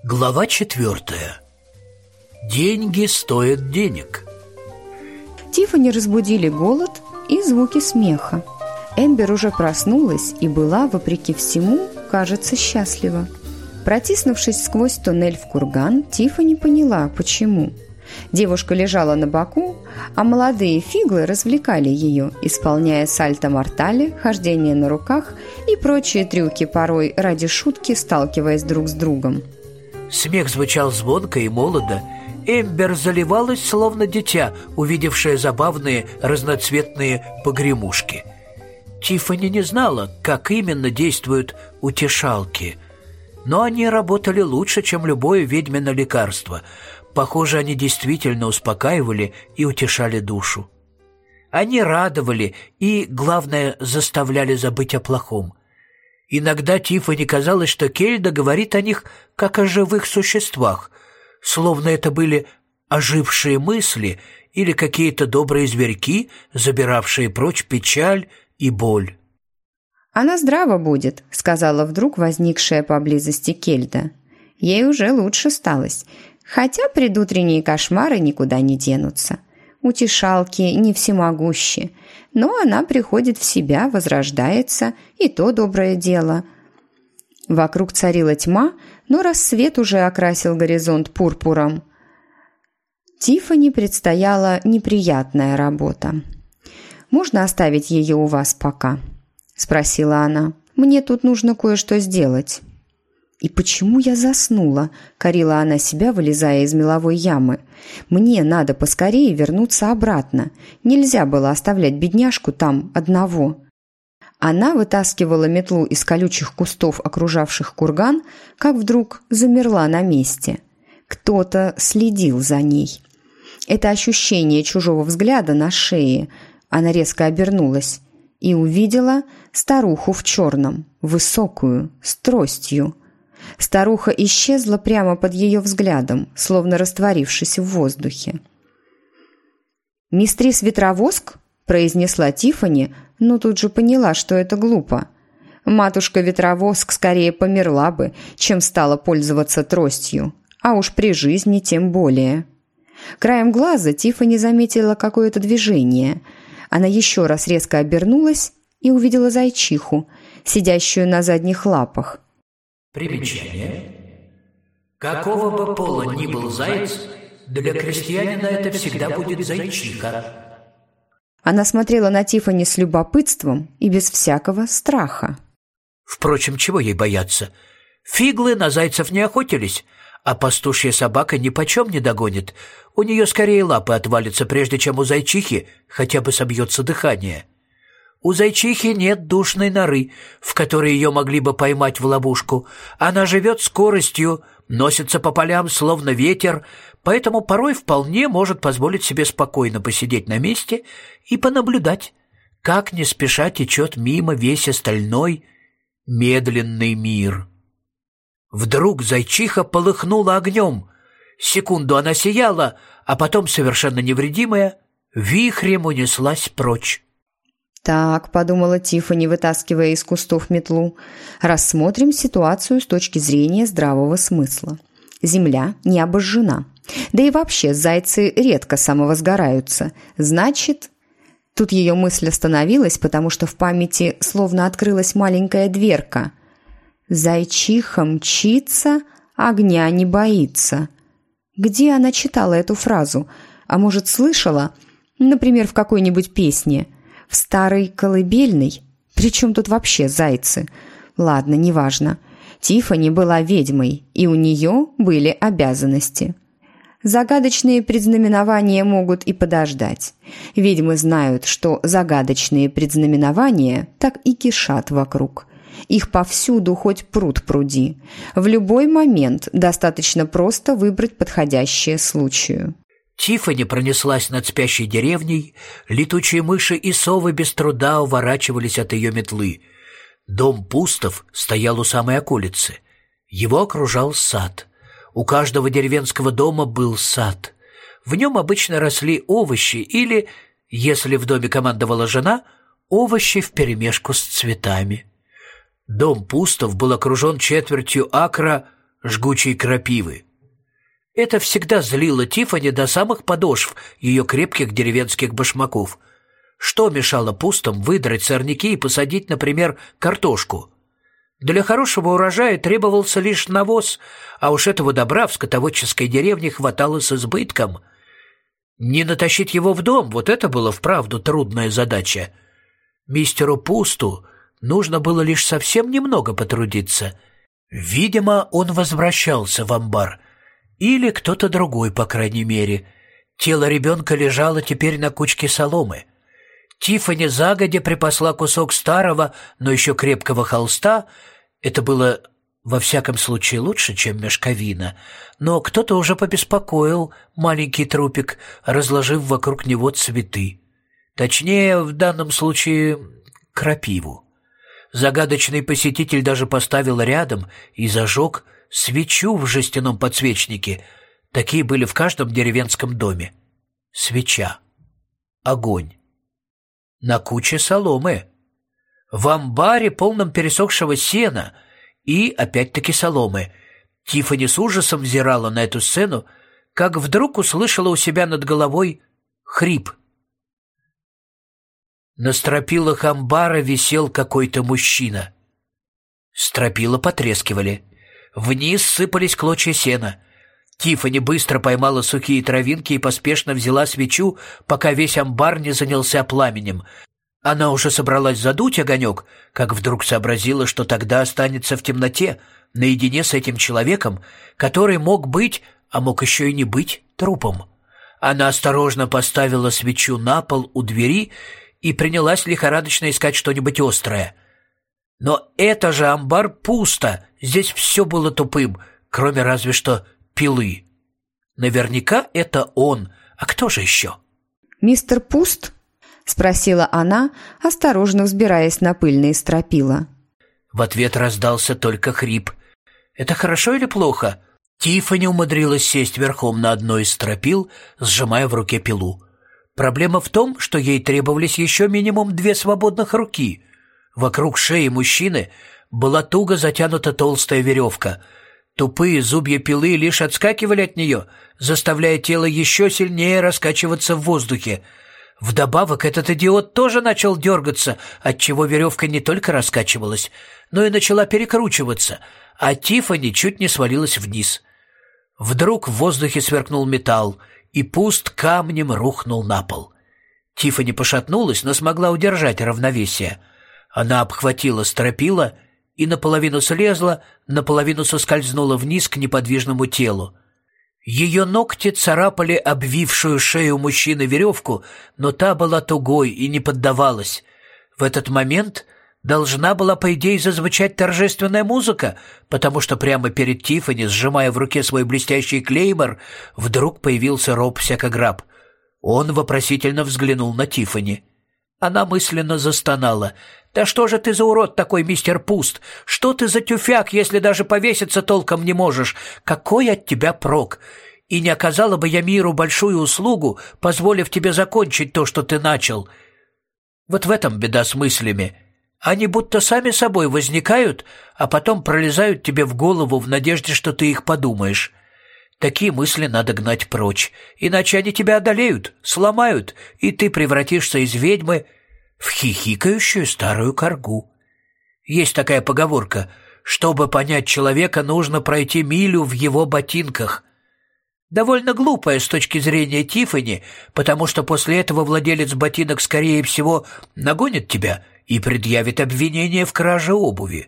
Глава 4. Деньги стоят денег. Тиффани разбудили голод и звуки смеха. Эмбер уже проснулась и была, вопреки всему, кажется, счастлива. Протиснувшись сквозь туннель в курган, Тиффани поняла, почему. Девушка лежала на боку, а молодые фиглы развлекали ее, исполняя сальто-мортале, хождение на руках и прочие трюки, порой ради шутки сталкиваясь друг с другом. Смех звучал звонко и молодо. Эмбер заливалась, словно дитя, увидевшее забавные разноцветные погремушки. Тиффани не знала, как именно действуют утешалки, но они работали лучше, чем любое ведьмино лекарство. Похоже, они действительно успокаивали и утешали душу. Они радовали и, главное, заставляли забыть о плохом. Иногда Тиффани казалось, что Кельда говорит о них как о живых существах, словно это были ожившие мысли или какие-то добрые зверьки, забиравшие прочь печаль и боль. «Она здраво будет», — сказала вдруг возникшая поблизости Кельда. «Ей уже лучше сталось, хотя предутренние кошмары никуда не денутся. Утешалки не всемогущи, но она приходит в себя, возрождается, и то доброе дело». Вокруг царила тьма, но рассвет уже окрасил горизонт пурпуром. Тиффани предстояла неприятная работа. «Можно оставить ее у вас пока?» – спросила она. «Мне тут нужно кое-что сделать». «И почему я заснула?» – корила она себя, вылезая из меловой ямы. «Мне надо поскорее вернуться обратно. Нельзя было оставлять бедняжку там одного». Она вытаскивала метлу из колючих кустов, окружавших курган, как вдруг замерла на месте. Кто-то следил за ней. Это ощущение чужого взгляда на шее. Она резко обернулась и увидела старуху в черном, высокую, с тростью. Старуха исчезла прямо под ее взглядом, словно растворившись в воздухе. «Мистрис Ветровоск?» – произнесла Тиффани, но тут же поняла, что это глупо. Матушка Ветровоск скорее померла бы, чем стала пользоваться тростью, а уж при жизни тем более. Краем глаза Тиффани заметила какое-то движение. Она еще раз резко обернулась и увидела зайчиху, сидящую на задних лапах. Примечание. Какого бы пола ни был заяц, для крестьянина это всегда будет зайчиха. Она смотрела на Тиффани с любопытством и без всякого страха. Впрочем, чего ей бояться? Фиглы на зайцев не охотились, а пастушья собака нипочем не догонит. У нее скорее лапы отвалятся, прежде чем у зайчихи хотя бы собьется дыхание. У зайчихи нет душной норы, в которой ее могли бы поймать в ловушку. Она живет скоростью, носится по полям, словно ветер, поэтому порой вполне может позволить себе спокойно посидеть на месте и понаблюдать, как не спеша течет мимо весь остальной медленный мир. Вдруг зайчиха полыхнула огнем. Секунду она сияла, а потом, совершенно невредимая, вихрем унеслась прочь. «Так», — подумала Тиффани, вытаскивая из кустов метлу, — «рассмотрим ситуацию с точки зрения здравого смысла. Земля не обожжена. Да и вообще зайцы редко самовозгораются. Значит...» Тут ее мысль остановилась, потому что в памяти словно открылась маленькая дверка. «Зайчиха мчится, огня не боится». Где она читала эту фразу? А может, слышала? Например, в какой-нибудь песне. В старой колыбельной? Причем тут вообще зайцы? Ладно, неважно. Тиффани была ведьмой, и у нее были обязанности. Загадочные предзнаменования могут и подождать. Ведьмы знают, что загадочные предзнаменования так и кишат вокруг. Их повсюду хоть пруд пруди. В любой момент достаточно просто выбрать подходящее случаю. Тиффани пронеслась над спящей деревней, летучие мыши и совы без труда уворачивались от ее метлы. Дом Пустов стоял у самой околицы. Его окружал сад. У каждого деревенского дома был сад. В нем обычно росли овощи или, если в доме командовала жена, овощи вперемешку с цветами. Дом Пустов был окружен четвертью акра жгучей крапивы. Это всегда злило Тиффани до самых подошв ее крепких деревенских башмаков. Что мешало Пустам выдрать сорняки и посадить, например, картошку? Для хорошего урожая требовался лишь навоз, а уж этого добра в скотоводческой деревне хватало с избытком. Не натащить его в дом — вот это было вправду трудная задача. Мистеру Пусту нужно было лишь совсем немного потрудиться. Видимо, он возвращался в амбар. Или кто-то другой, по крайней мере. Тело ребенка лежало теперь на кучке соломы. Тиффани загодя припасла кусок старого, но еще крепкого холста. Это было, во всяком случае, лучше, чем мешковина. Но кто-то уже побеспокоил маленький трупик, разложив вокруг него цветы. Точнее, в данном случае, крапиву. Загадочный посетитель даже поставил рядом и зажег свечу в жестяном подсвечнике. Такие были в каждом деревенском доме. Свеча. Огонь. На куче соломы. В амбаре, полном пересохшего сена и, опять-таки, соломы. Тиффани с ужасом взирала на эту сцену, как вдруг услышала у себя над головой хрип. На стропилах амбара висел какой-то мужчина. Стропила потрескивали. Вниз сыпались клочья сена. Тиффани быстро поймала сухие травинки и поспешно взяла свечу, пока весь амбар не занялся пламенем. Она уже собралась задуть огонек, как вдруг сообразила, что тогда останется в темноте, наедине с этим человеком, который мог быть, а мог еще и не быть, трупом. Она осторожно поставила свечу на пол у двери и принялась лихорадочно искать что-нибудь острое. Но это же амбар пусто, здесь все было тупым, кроме разве что пилы. Наверняка это он, а кто же еще? «Мистер Пуст?» — спросила она, осторожно взбираясь на пыльные стропила. В ответ раздался только хрип. «Это хорошо или плохо?» Тиффани умудрилась сесть верхом на одной из стропил, сжимая в руке пилу. Проблема в том, что ей требовались еще минимум 2 свободных руки. Вокруг шеи мужчины была туго затянута толстая веревка. Тупые зубья пилы лишь отскакивали от нее, заставляя тело еще сильнее раскачиваться в воздухе. Вдобавок этот идиот тоже начал дергаться, отчего веревка не только раскачивалась, но и начала перекручиваться, а Тиффани чуть не свалилась вниз. Вдруг в воздухе сверкнул металл, и Пуст камнем рухнул на пол. Тиффани пошатнулась, но смогла удержать равновесие. Она обхватила стропила и наполовину слезла, наполовину соскользнула вниз к неподвижному телу. Ее ногти царапали обвившую шею мужчины веревку, но та была тугой и не поддавалась. В этот момент должна была, по идее, зазвучать торжественная музыка, потому что прямо перед Тиффани, сжимая в руке свой блестящий клеймор, вдруг появился Роб Всякограб. Он вопросительно взглянул на Тиффани. Она мысленно застонала. «Да что же ты за урод такой, мистер Пуст? Что ты за тюфяк, если даже повеситься толком не можешь? Какой от тебя прок? И не оказала бы я миру большую услугу, позволив тебе закончить то, что ты начал». Вот в этом беда с мыслями. Они будто сами собой возникают, а потом пролезают тебе в голову в надежде, что ты их подумаешь. Такие мысли надо гнать прочь, иначе они тебя одолеют, сломают, и ты превратишься из ведьмы в хихикающую старую коргу. Есть такая поговорка: чтобы понять человека, нужно пройти милю в его ботинках. Довольно глупая с точки зрения Тиффани, потому что после этого владелец ботинок, скорее всего, нагонит тебя и предъявит обвинение в краже обуви.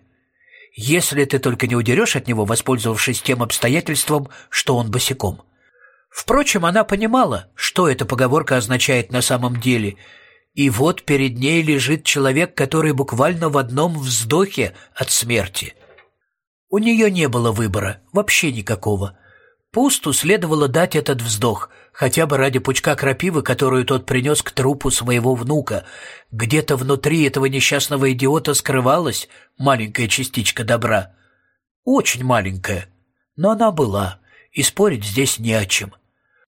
Если ты только не удерешь от него, воспользовавшись тем обстоятельством, что он босиком. Впрочем, она понимала, что эта поговорка означает на самом деле. И вот перед ней лежит человек, который буквально в одном вздохе от смерти. У нее не было выбора, вообще никакого. Пусту следовало дать этот вздох, хотя бы ради пучка крапивы, которую тот принес к трупу своего внука. Где-то внутри этого несчастного идиота скрывалась маленькая частичка добра. Очень маленькая, но она была, и спорить здесь не о чем.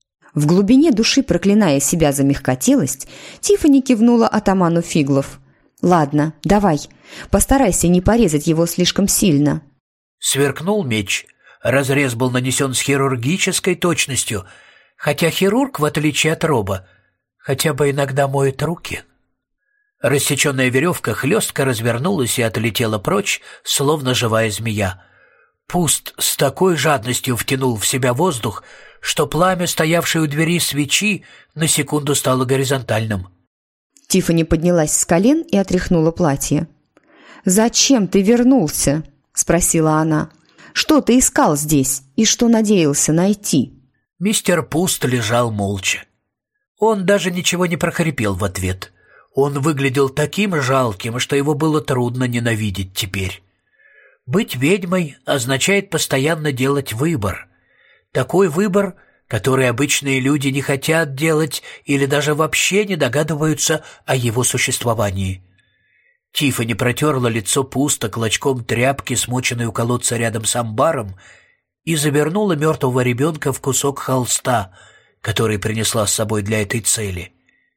В глубине души, проклиная себя за мягкотелость, Тиффани кивнула атаману Фиглов. «Ладно, давай, постарайся не порезать его слишком сильно». Сверкнул меч. Разрез был нанесен с хирургической точностью, хотя хирург, в отличие от Роба, хотя бы иногда моет руки. Рассеченная веревка хлестко развернулась и отлетела прочь, словно живая змея. Пуст с такой жадностью втянул в себя воздух, что пламя, стоявшее у двери свечи, на секунду стало горизонтальным. Тиффани поднялась с колен и отряхнула платье. «Зачем ты вернулся?» – спросила она. «Что ты искал здесь и что надеялся найти?» Мистер Пуст лежал молча. Он даже ничего не прохрипел в ответ. Он выглядел таким жалким, что его было трудно ненавидеть теперь. Быть ведьмой означает постоянно делать выбор. Такой выбор, который обычные люди не хотят делать или даже вообще не догадываются о его существовании. Тиффани протерла лицо Пуста клочком тряпки, смоченной у колодца рядом с амбаром, и завернула мертвого ребенка в кусок холста, который принесла с собой для этой цели.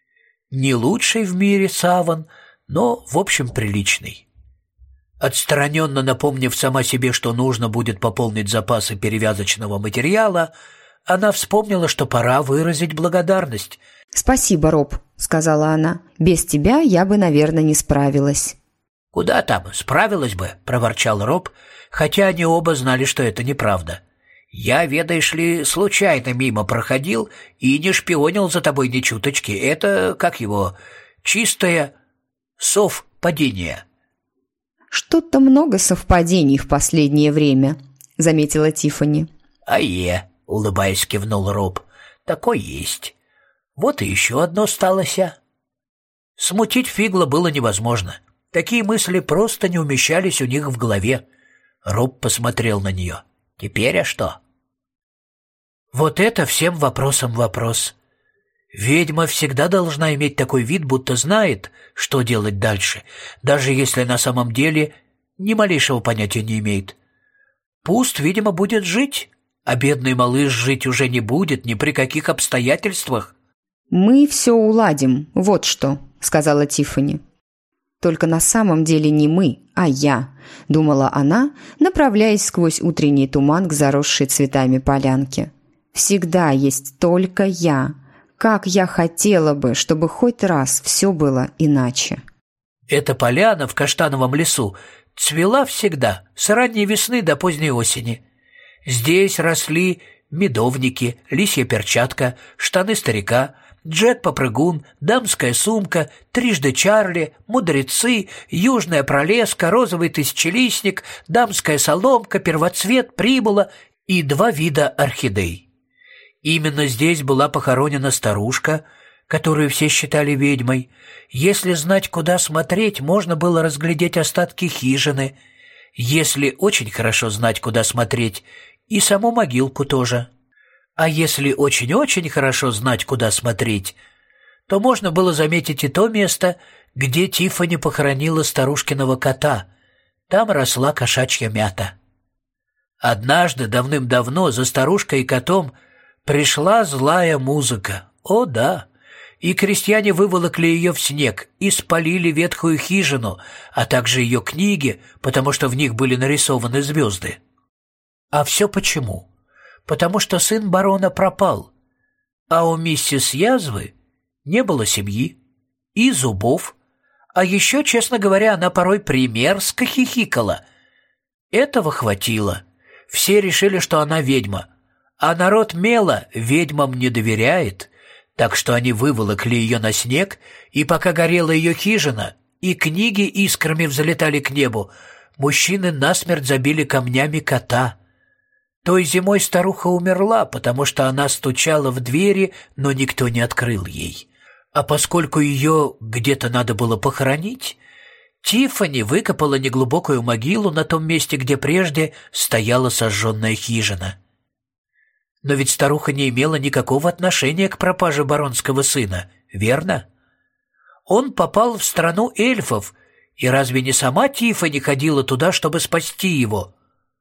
Не лучший в мире саван, но, в общем, приличный. Отстраненно напомнив сама себе, что нужно будет пополнить запасы перевязочного материала, она вспомнила, что пора выразить благодарность. «Спасибо, Роб», — сказала она. «Без тебя я бы, наверное, не справилась». «Куда там, справилась бы», — проворчал Роб, хотя они оба знали, что это неправда. «Я, ведаешь ли, случайно мимо проходил и не шпионил за тобой ни чуточки. Это, как его, чистое совпадение». «Что-то много совпадений в последнее время», — заметила Тиффани. Улыбаясь, кивнул Роб. «Такой есть. Вот и еще одно сталося». Смутить Фигла было невозможно. Такие мысли просто не умещались у них в голове. Роб посмотрел на нее. «Теперь а что?» «Вот это всем вопросам вопрос. Ведьма всегда должна иметь такой вид, будто знает, что делать дальше, даже если на самом деле ни малейшего понятия не имеет. Пуст, видимо, будет жить, а бедный малыш жить уже не будет ни при каких обстоятельствах». «Мы все уладим, вот что», — сказала Тиффани. «Только на самом деле не мы, а я», — думала она, направляясь сквозь утренний туман к заросшей цветами полянке. «Всегда есть только я. Как я хотела бы, чтобы хоть раз все было иначе». Эта поляна в каштановом лесу цвела всегда, с ранней весны до поздней осени. Здесь росли медовники, лисья перчатка, штаны старика, Джек-попрыгун, дамская сумка, трижды Чарли, мудрецы, южная пролеска, розовый тысячелистник, дамская соломка, первоцвет, примула и 2 вида орхидей. Именно здесь была похоронена старушка, которую все считали ведьмой. Если знать, куда смотреть, можно было разглядеть остатки хижины. Если очень хорошо знать, куда смотреть, и саму могилку тоже. А если очень-очень хорошо знать, куда смотреть, то можно было заметить и то место, где Тиффани похоронила старушкиного кота. Там росла кошачья мята. Однажды, давным-давно, за старушкой и котом пришла злая музыка. О, да! И крестьяне выволокли ее в снег и спалили ветхую хижину, а также ее книги, потому что в них были нарисованы звезды. А все почему? Потому что сын барона пропал, а у миссис Язвы не было семьи и зубов, а еще, честно говоря, она порой примерзко хихикала. Этого хватило. Все решили, что она ведьма, а народ Мела ведьмам не доверяет, так что они выволокли ее на снег, и пока горела ее хижина, и книги искрами взлетали к небу, мужчины насмерть забили камнями кота. Той зимой старуха умерла, потому что она стучала в двери, но никто не открыл ей. А поскольку ее где-то надо было похоронить, Тиффани выкопала неглубокую могилу на том месте, где прежде стояла сожженная хижина. Но ведь старуха не имела никакого отношения к пропаже баронского сына, верно? Он попал в страну эльфов, и разве не сама Тиффани ходила туда, чтобы спасти его?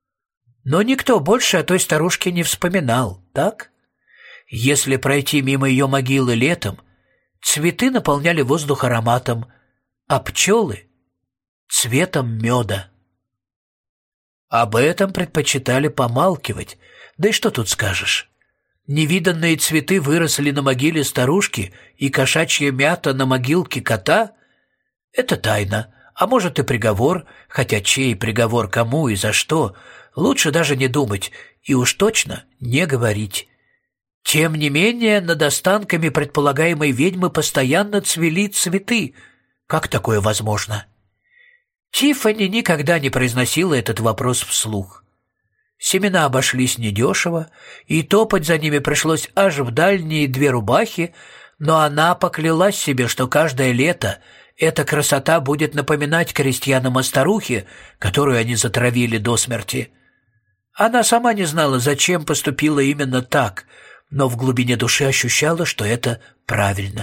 Но никто больше о той старушке не вспоминал, так? Если пройти мимо ее могилы летом, цветы наполняли воздух ароматом, а пчелы — цветом меда. Об этом предпочитали помалкивать. Да и что тут скажешь? Невиданные цветы выросли на могиле старушки и кошачья мята на могилке кота — это тайна, а может и приговор, хотя чей приговор кому и за что, лучше даже не думать и уж точно не говорить. Тем не менее, над останками предполагаемой ведьмы постоянно цвели цветы. Как такое возможно? Тиффани никогда не произносила этот вопрос вслух. Семена обошлись недешево, и топать за ними пришлось аж в дальние 2 рубахи, но она поклялась себе, что каждое лето эта красота будет напоминать крестьянам о старухе, которую они затравили до смерти. Она сама не знала, зачем поступила именно так, но в глубине души ощущала, что это правильно.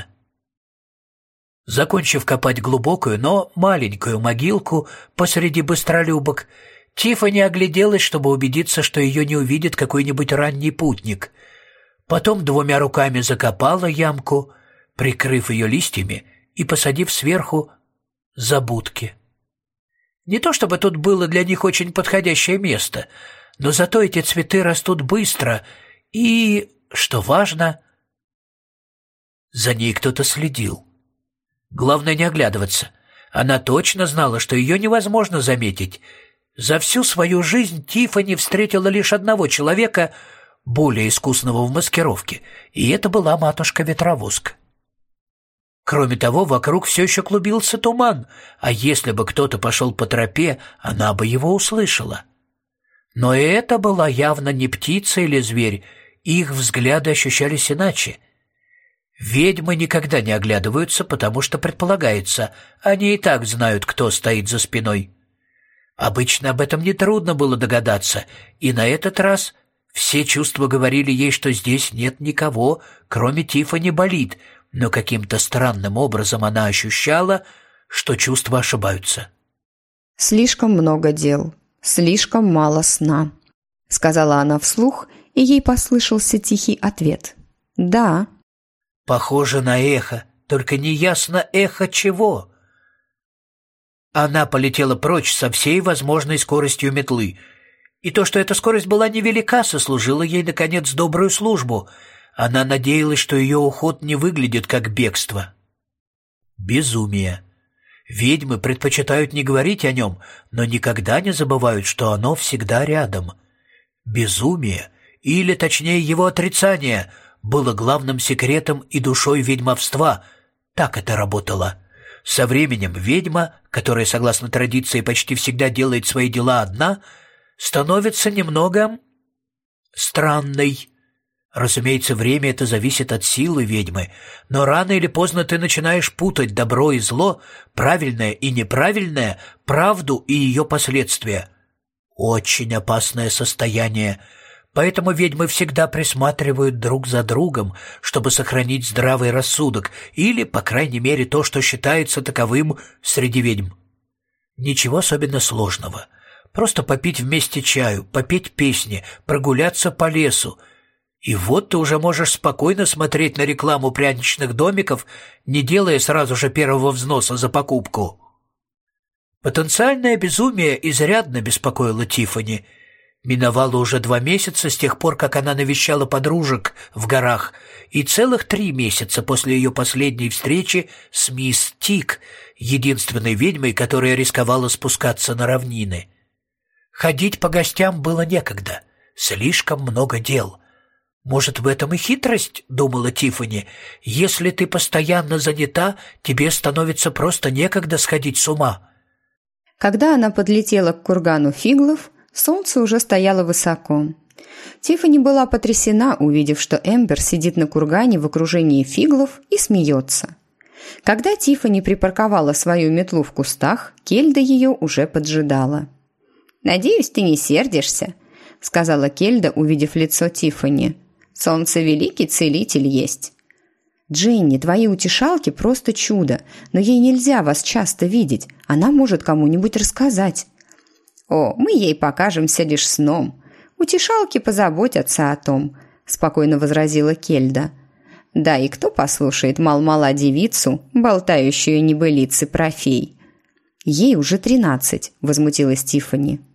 Закончив копать глубокую, но маленькую могилку посреди быстролюбок, Тиффани огляделась, чтобы убедиться, что ее не увидит какой-нибудь ранний путник. Потом 2 руками закопала ямку, прикрыв ее листьями и посадив сверху забудки. Не то чтобы тут было для них очень подходящее место, но зато эти цветы растут быстро и, что важно, за ней кто-то следил. Главное не оглядываться. Она точно знала, что ее невозможно заметить. За всю свою жизнь Тиффани встретила лишь одного человека, более искусного в маскировке, и это была матушка-ветровозка. Кроме того, вокруг все еще клубился туман, а если бы кто-то пошел по тропе, она бы его услышала. Но это была явно не птица или зверь, их взгляды ощущались иначе. Ведьмы никогда не оглядываются, потому что предполагается, они и так знают, кто стоит за спиной. Обычно об этом нетрудно было догадаться, и на этот раз все чувства говорили ей, что здесь нет никого, кроме Тиффани Болит, но каким-то странным образом она ощущала, что чувства ошибаются. «Слишком много дел, слишком мало сна», — сказала она вслух, и ей послышался тихий ответ. «Да». Похоже на эхо, только неясно эхо чего. Она полетела прочь со всей возможной скоростью метлы. И то, что эта скорость была невелика, сослужило ей, наконец, добрую службу. Она надеялась, что ее уход не выглядит как бегство. Безумие. Ведьмы предпочитают не говорить о нем, но никогда не забывают, что оно всегда рядом. Безумие, или, точнее, его отрицание, было главным секретом и душой ведьмовства. Так это работало. Со временем ведьма, которая, согласно традиции, почти всегда делает свои дела одна, становится немного странной. Разумеется, время это зависит от силы ведьмы, но рано или поздно ты начинаешь путать добро и зло, правильное и неправильное, правду и ее последствия. Очень опасное состояние. Поэтому ведьмы всегда присматривают друг за другом, чтобы сохранить здравый рассудок или, по крайней мере, то, что считается таковым среди ведьм. Ничего особенно сложного. Просто попить вместе чаю, попеть песни, прогуляться по лесу. И вот ты уже можешь спокойно смотреть на рекламу пряничных домиков, не делая сразу же первого взноса за покупку. Потенциальное безумие изрядно беспокоило Тиффани. Миновало уже 2 месяца с тех пор, как она навещала подружек в горах, и целых 3 месяца после ее последней встречи с мисс Тик, единственной ведьмой, которая рисковала спускаться на равнины. Ходить по гостям было некогда, слишком много дел. «Может, в этом и хитрость?» — думала Тиффани. «Если ты постоянно занята, тебе становится просто некогда сходить с ума». Когда она подлетела к кургану фиглов, солнце уже стояло высоко. Тиффани была потрясена, увидев, что Эмбер сидит на кургане в окружении фиглов и смеется. Когда Тиффани припарковала свою метлу в кустах, Кельда ее уже поджидала. «Надеюсь, ты не сердишься», — сказала Кельда, увидев лицо Тиффани. «Солнце великий целитель есть». «Дженни, твои утешалки просто чудо, но ей нельзя вас часто видеть, она может кому-нибудь рассказать». «О, мы ей покажемся лишь сном. Утешалки позаботятся о том», — спокойно возразила Кельда. «Да и кто послушает мал-мала девицу, болтающую небылицы про фей?» «Ей уже 13», — возмутилась Тиффани.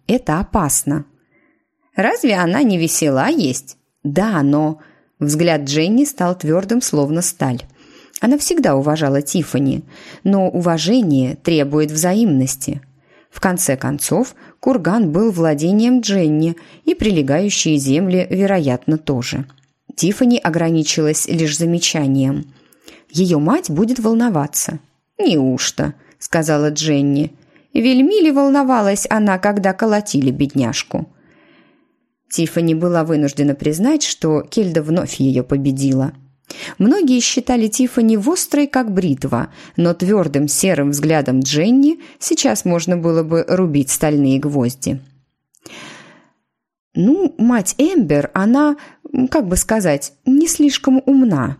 Это опасно». «Разве она не весела есть?» «Да, но...» Взгляд Дженни стал твердым, словно сталь. Она всегда уважала Тиффани, но уважение требует взаимности. В конце концов, курган был владением Дженни, и прилегающие земли, вероятно, тоже. Тиффани ограничилась лишь замечанием. «Ее мать будет волноваться». «Неужто?» – сказала Дженни. «Вельми ли волновалась она, когда колотили бедняжку?» Тиффани была вынуждена признать, что Кельда вновь ее победила. Многие считали Тиффани вострой, как бритва, но твердым серым взглядом Дженни сейчас можно было бы рубить стальные гвозди. «Ну, мать Эмбер, она, как бы сказать, не слишком умна».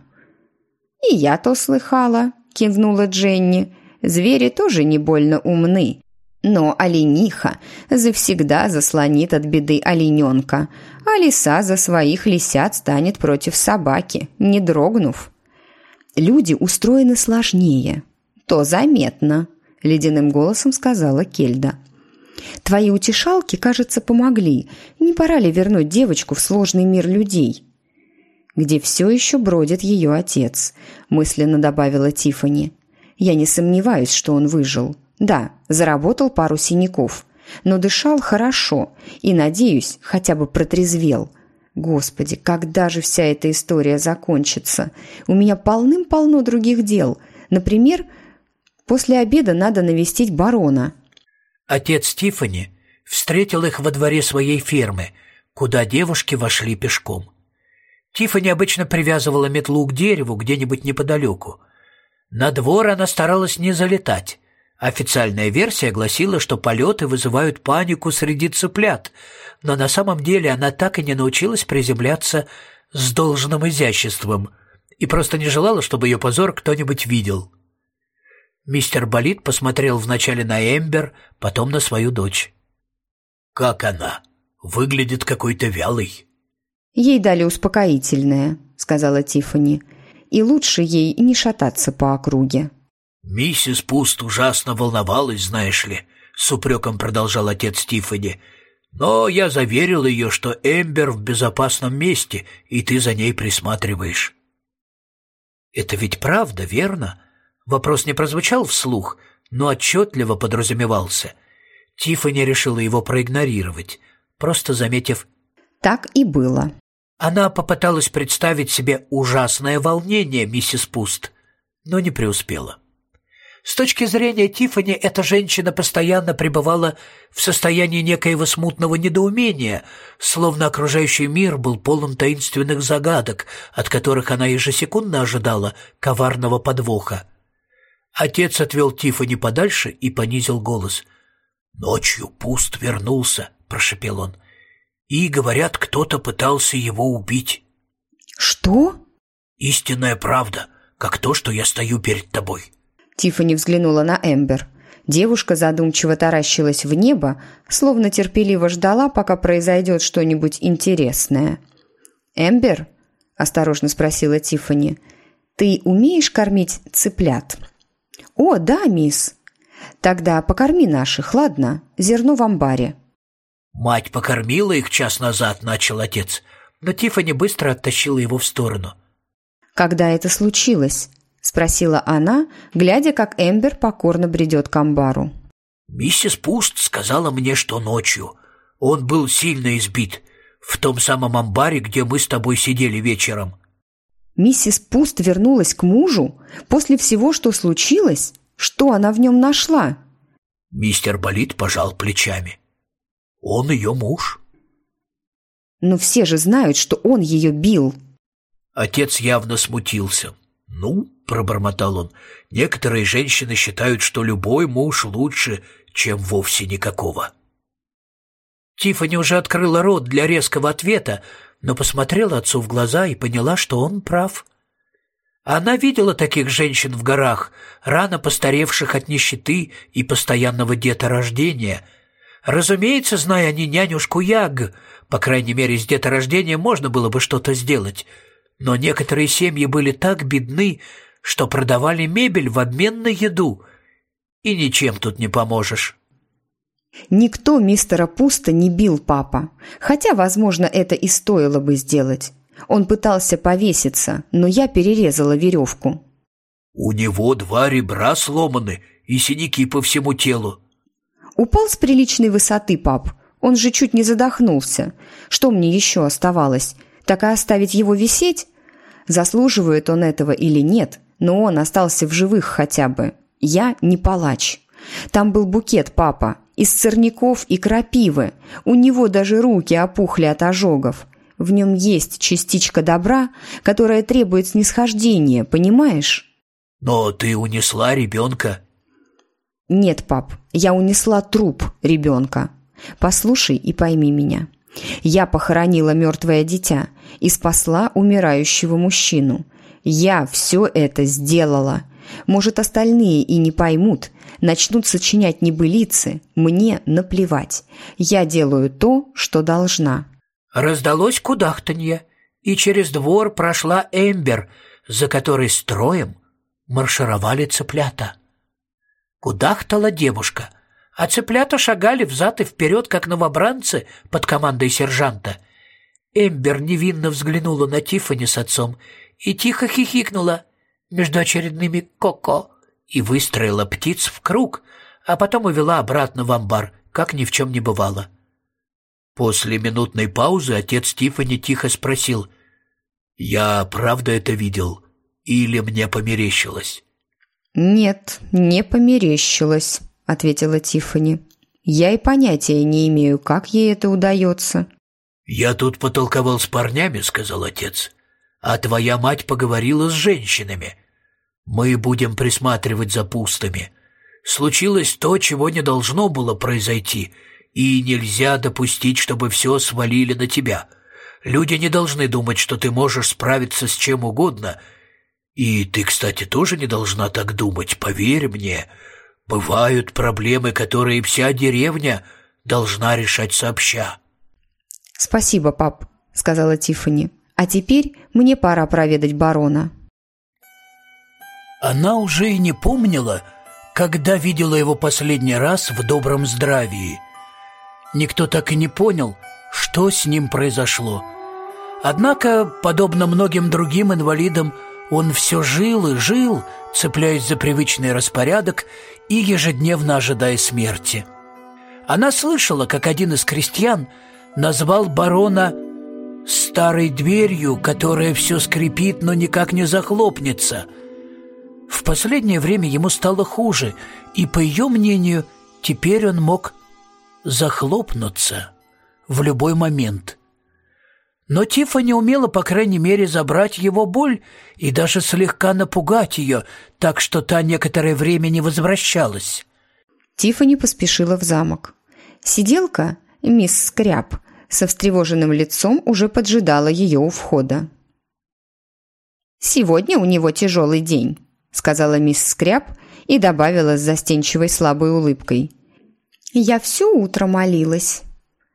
«И я то слыхала», – кивнула Дженни. «Звери тоже не больно умны. Но олениха завсегда заслонит от беды олененка, а лиса за своих лисят станет против собаки, не дрогнув». «Люди устроены сложнее». «То заметно», – ледяным голосом сказала Кельда. «Твои утешалки, кажется, помогли. Не пора ли вернуть девочку в сложный мир людей?» «Где все еще бродит ее отец», – мысленно добавила Тиффани. «Я не сомневаюсь, что он выжил. Да, заработал пару синяков, но дышал хорошо и, надеюсь, хотя бы протрезвел. Господи, когда же вся эта история закончится? У меня полным-полно других дел. Например, после обеда надо навестить барона». Отец Тиффани встретил их во дворе своей фермы, куда девушки вошли пешком. Тиффани обычно привязывала метлу к дереву где-нибудь неподалеку. На двор она старалась не залетать. Официальная версия гласила, что полеты вызывают панику среди цыплят, но на самом деле она так и не научилась приземляться с должным изяществом и просто не желала, чтобы ее позор кто-нибудь видел. Мистер Болит посмотрел вначале на Эмбер, потом на свою дочь. «Как она? Выглядит какой-то вялой». «Ей дали успокоительное», — сказала Тиффани, «и лучше ей не шататься по округе». «Миссис Пуст ужасно волновалась, знаешь ли», — с упреком продолжал отец Тиффани. «Но я заверил ее, что Эмбер в безопасном месте, и ты за ней присматриваешь». «Это ведь правда, верно?» Вопрос не прозвучал вслух, но отчетливо подразумевался. Тиффани решила его проигнорировать, просто заметив «Так и было». Она попыталась представить себе ужасное волнение миссис Пуст, но не преуспела. С точки зрения Тиффани, эта женщина постоянно пребывала в состоянии некоего смутного недоумения, словно окружающий мир был полон таинственных загадок, от которых она ежесекундно ожидала коварного подвоха. Отец отвел Тиффани подальше и понизил голос. «Ночью Пуст вернулся», — прошепел он. «И, говорят, кто-то пытался его убить». «Что?» «Истинная правда, как то, что я стою перед тобой». Тиффани взглянула на Эмбер. Девушка задумчиво таращилась в небо, словно терпеливо ждала, пока произойдет что-нибудь интересное. «Эмбер?» – осторожно спросила Тиффани. «Ты умеешь кормить цыплят?» «О, да, мисс». «Тогда покорми наших, ладно? Зерно в амбаре». «Мать покормила их час назад», – начал отец, но Тиффани быстро оттащила его в сторону. «Когда это случилось?» – спросила она, глядя, как Эмбер покорно бредет к амбару. «Миссис Пуст сказала мне, что ночью. Он был сильно избит. В том самом амбаре, где мы с тобой сидели вечером». «Миссис Пуст вернулась к мужу? После всего, что случилось? Что она в нем нашла?» Мистер Болит пожал плечами. «Он ее муж». «Но все же знают, что он ее бил». Отец явно смутился. «Ну, — пробормотал он, — некоторые женщины считают, что любой муж лучше, чем вовсе никакого». Тиффани уже открыла рот для резкого ответа, но посмотрела отцу в глаза и поняла, что он прав. Она видела таких женщин в горах, рано постаревших от нищеты и постоянного деторождения. Разумеется, зная они нянюшку Яг, по крайней мере, с деторождением можно было бы что-то сделать. Но некоторые семьи были так бедны, что продавали мебель в обмен на еду. И ничем тут не поможешь. Никто мистера Пуста не бил, папа, хотя, возможно, это и стоило бы сделать. Он пытался повеситься, но я перерезала веревку. У него 2 ребра сломаны и синяки по всему телу. Упал с приличной высоты, пап. Он же чуть не задохнулся. Что мне еще оставалось? Так и оставить его висеть? Заслуживает он этого или нет, но он остался в живых хотя бы. Я не палач. Там был букет, папа, из сорняков и крапивы. У него даже руки опухли от ожогов. В нем есть частичка добра, которая требует снисхождения, понимаешь? Но ты унесла ребенка. Нет, пап, я унесла труп ребенка. Послушай и пойми меня. Я похоронила мертвое дитя и спасла умирающего мужчину. Я все это сделала. Может, остальные и не поймут, начнут сочинять небылицы. Мне наплевать. Я делаю то, что должна. Раздалось кудахтанье, и через двор прошла Эмбер, за которой строем маршировали цыплята. Кудахтала девушка, а цыплята шагали взад и вперед, как новобранцы под командой сержанта. Эмбер невинно взглянула на Тиффани с отцом и тихо хихикнула между очередными «ко-ко» и выстроила птиц в круг, а потом увела обратно в амбар, как ни в чем не бывало. После минутной паузы отец Тиффани тихо спросил: «Я правда это видел? Или мне померещилось?» «Нет, не померещилось», — ответила Тиффани. «Я и понятия не имею, как ей это удается». «Я тут потолковал с парнями», — сказал отец, «а твоя мать поговорила с женщинами. Мы будем присматривать за пустыми. Случилось то, чего не должно было произойти, и нельзя допустить, чтобы все свалили на тебя. Люди не должны думать, что ты можешь справиться с чем угодно. И ты, кстати, тоже не должна так думать, поверь мне. Бывают проблемы, которые вся деревня должна решать сообща». «Спасибо, пап», — сказала Тиффани. «А теперь мне пора проведать барона». Она уже и не помнила, когда видела его последний раз в добром здравии. Никто так и не понял, что с ним произошло. Однако, подобно многим другим инвалидам, он все жил и жил, цепляясь за привычный распорядок и ежедневно ожидая смерти. Она слышала, как один из крестьян назвал барона «старой дверью, которая все скрипит, но никак не захлопнется». В последнее время ему стало хуже, и, по ее мнению, теперь он мог захлопнуться в любой момент. Но Тиффани умела, по крайней мере, забрать его боль и даже слегка напугать ее, так что та некоторое время не возвращалась. Тиффани поспешила в замок. Сиделка, мисс Скряб, со встревоженным лицом уже поджидала ее у входа. «Сегодня у него тяжелый день», — сказала мисс Скряб и добавила с застенчивой слабой улыбкой. «Я все утро молилась».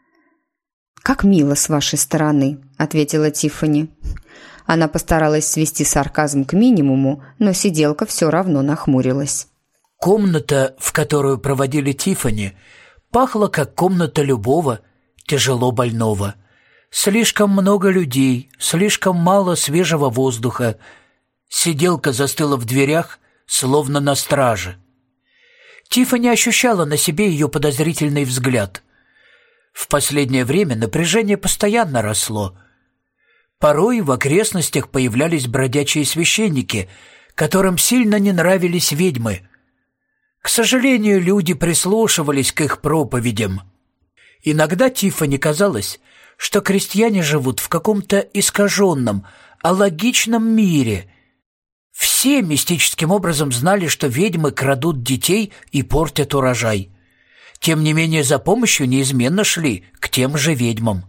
«Как мило с вашей стороны», — ответила Тиффани. Она постаралась свести сарказм к минимуму, но сиделка все равно нахмурилась. Комната, в которую проводили Тиффани, пахла как комната любого тяжело больного. Слишком много людей, слишком мало свежего воздуха. Сиделка застыла в дверях, словно на страже. Тиффани ощущала на себе ее подозрительный взгляд. В последнее время напряжение постоянно росло. Порой в окрестностях появлялись бродячие священники, которым сильно не нравились ведьмы. К сожалению, люди прислушивались к их проповедям. Иногда Тиффани казалось, что крестьяне живут в каком-то искаженном, алогичном мире. Все мистическим образом знали, что ведьмы крадут детей и портят урожай. Тем не менее, за помощью неизменно шли к тем же ведьмам.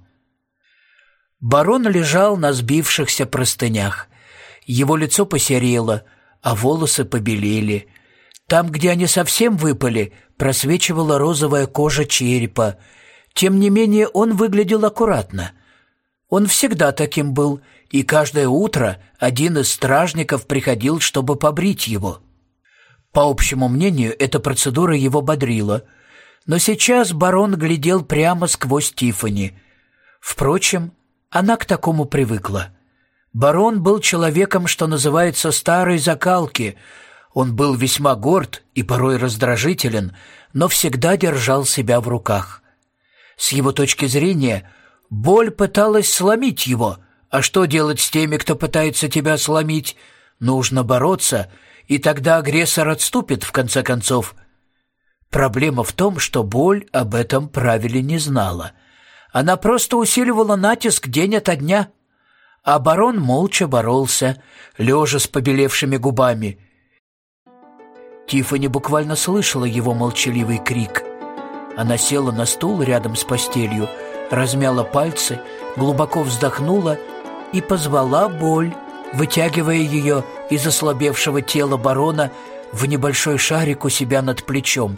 Барон лежал на сбившихся простынях. Его лицо посерело, а волосы побелели. Там, где они совсем выпали, просвечивала розовая кожа черепа. Тем не менее, он выглядел аккуратно. Он всегда таким был, и каждое утро один из стражников приходил, чтобы побрить его. По общему мнению, эта процедура его бодрила. Но сейчас барон глядел прямо сквозь Тиффани. Впрочем, она к такому привыкла. Барон был человеком, что называется, старой закалки. Он был весьма горд и порой раздражителен, но всегда держал себя в руках. С его точки зрения, боль пыталась сломить его. А что делать с теми, кто пытается тебя сломить? Нужно бороться, и тогда агрессор отступит, в конце концов. Проблема в том, что боль об этом правиле не знала. Она просто усиливала натиск день ото дня. А барон молча боролся, лежа с побелевшими губами. Тиффани буквально слышала его молчаливый крик. Она села на стул рядом с постелью, размяла пальцы, глубоко вздохнула и позвала боль, вытягивая ее из ослабевшего тела барона в небольшой шарик у себя над плечом.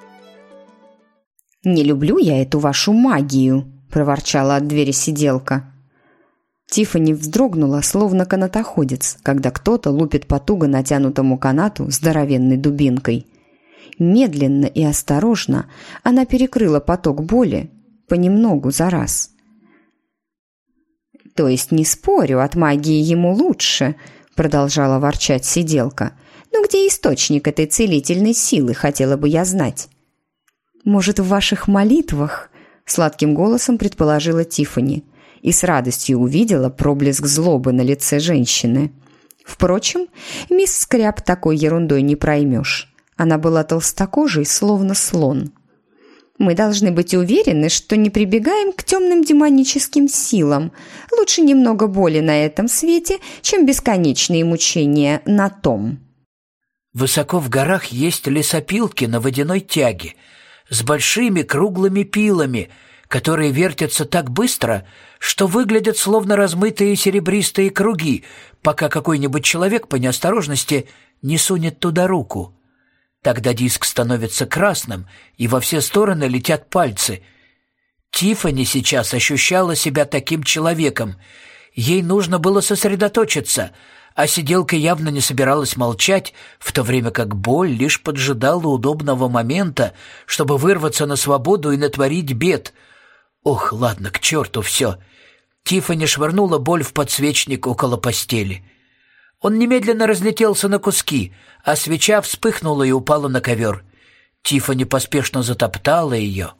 «Не люблю я эту вашу магию», – проворчала от двери сиделка. Тиффани вздрогнула, словно канатоходец, когда кто-то лупит по туго натянутому канату здоровенной дубинкой. Медленно и осторожно она перекрыла поток боли, понемногу за раз. «То есть не спорю, от магии ему лучше», – продолжала ворчать сиделка. «Но где источник этой целительной силы, хотела бы я знать?» «Может, в ваших молитвах?» – сладким голосом предположила Тиффани и с радостью увидела проблеск злобы на лице женщины. Впрочем, мисс Скряб такой ерундой не проймешь. Она была толстокожей, словно слон. «Мы должны быть уверены, что не прибегаем к темным демоническим силам. Лучше немного боли на этом свете, чем бесконечные мучения на том». Высоко в горах есть лесопилки на водяной тяге с большими круглыми пилами, которые вертятся так быстро, что выглядят словно размытые серебристые круги, пока какой-нибудь человек по неосторожности не сунет туда руку. Тогда диск становится красным, и во все стороны летят пальцы. Тиффани сейчас ощущала себя таким человеком. Ей нужно было сосредоточиться, а сиделка явно не собиралась молчать, в то время как боль лишь поджидала удобного момента, чтобы вырваться на свободу и натворить бед. Ох, ладно, к черту все. Тиффани швырнула боль в подсвечник около постели. Он немедленно разлетелся на куски, а свеча вспыхнула и упала на ковер. Тиффани поспешно затоптала ее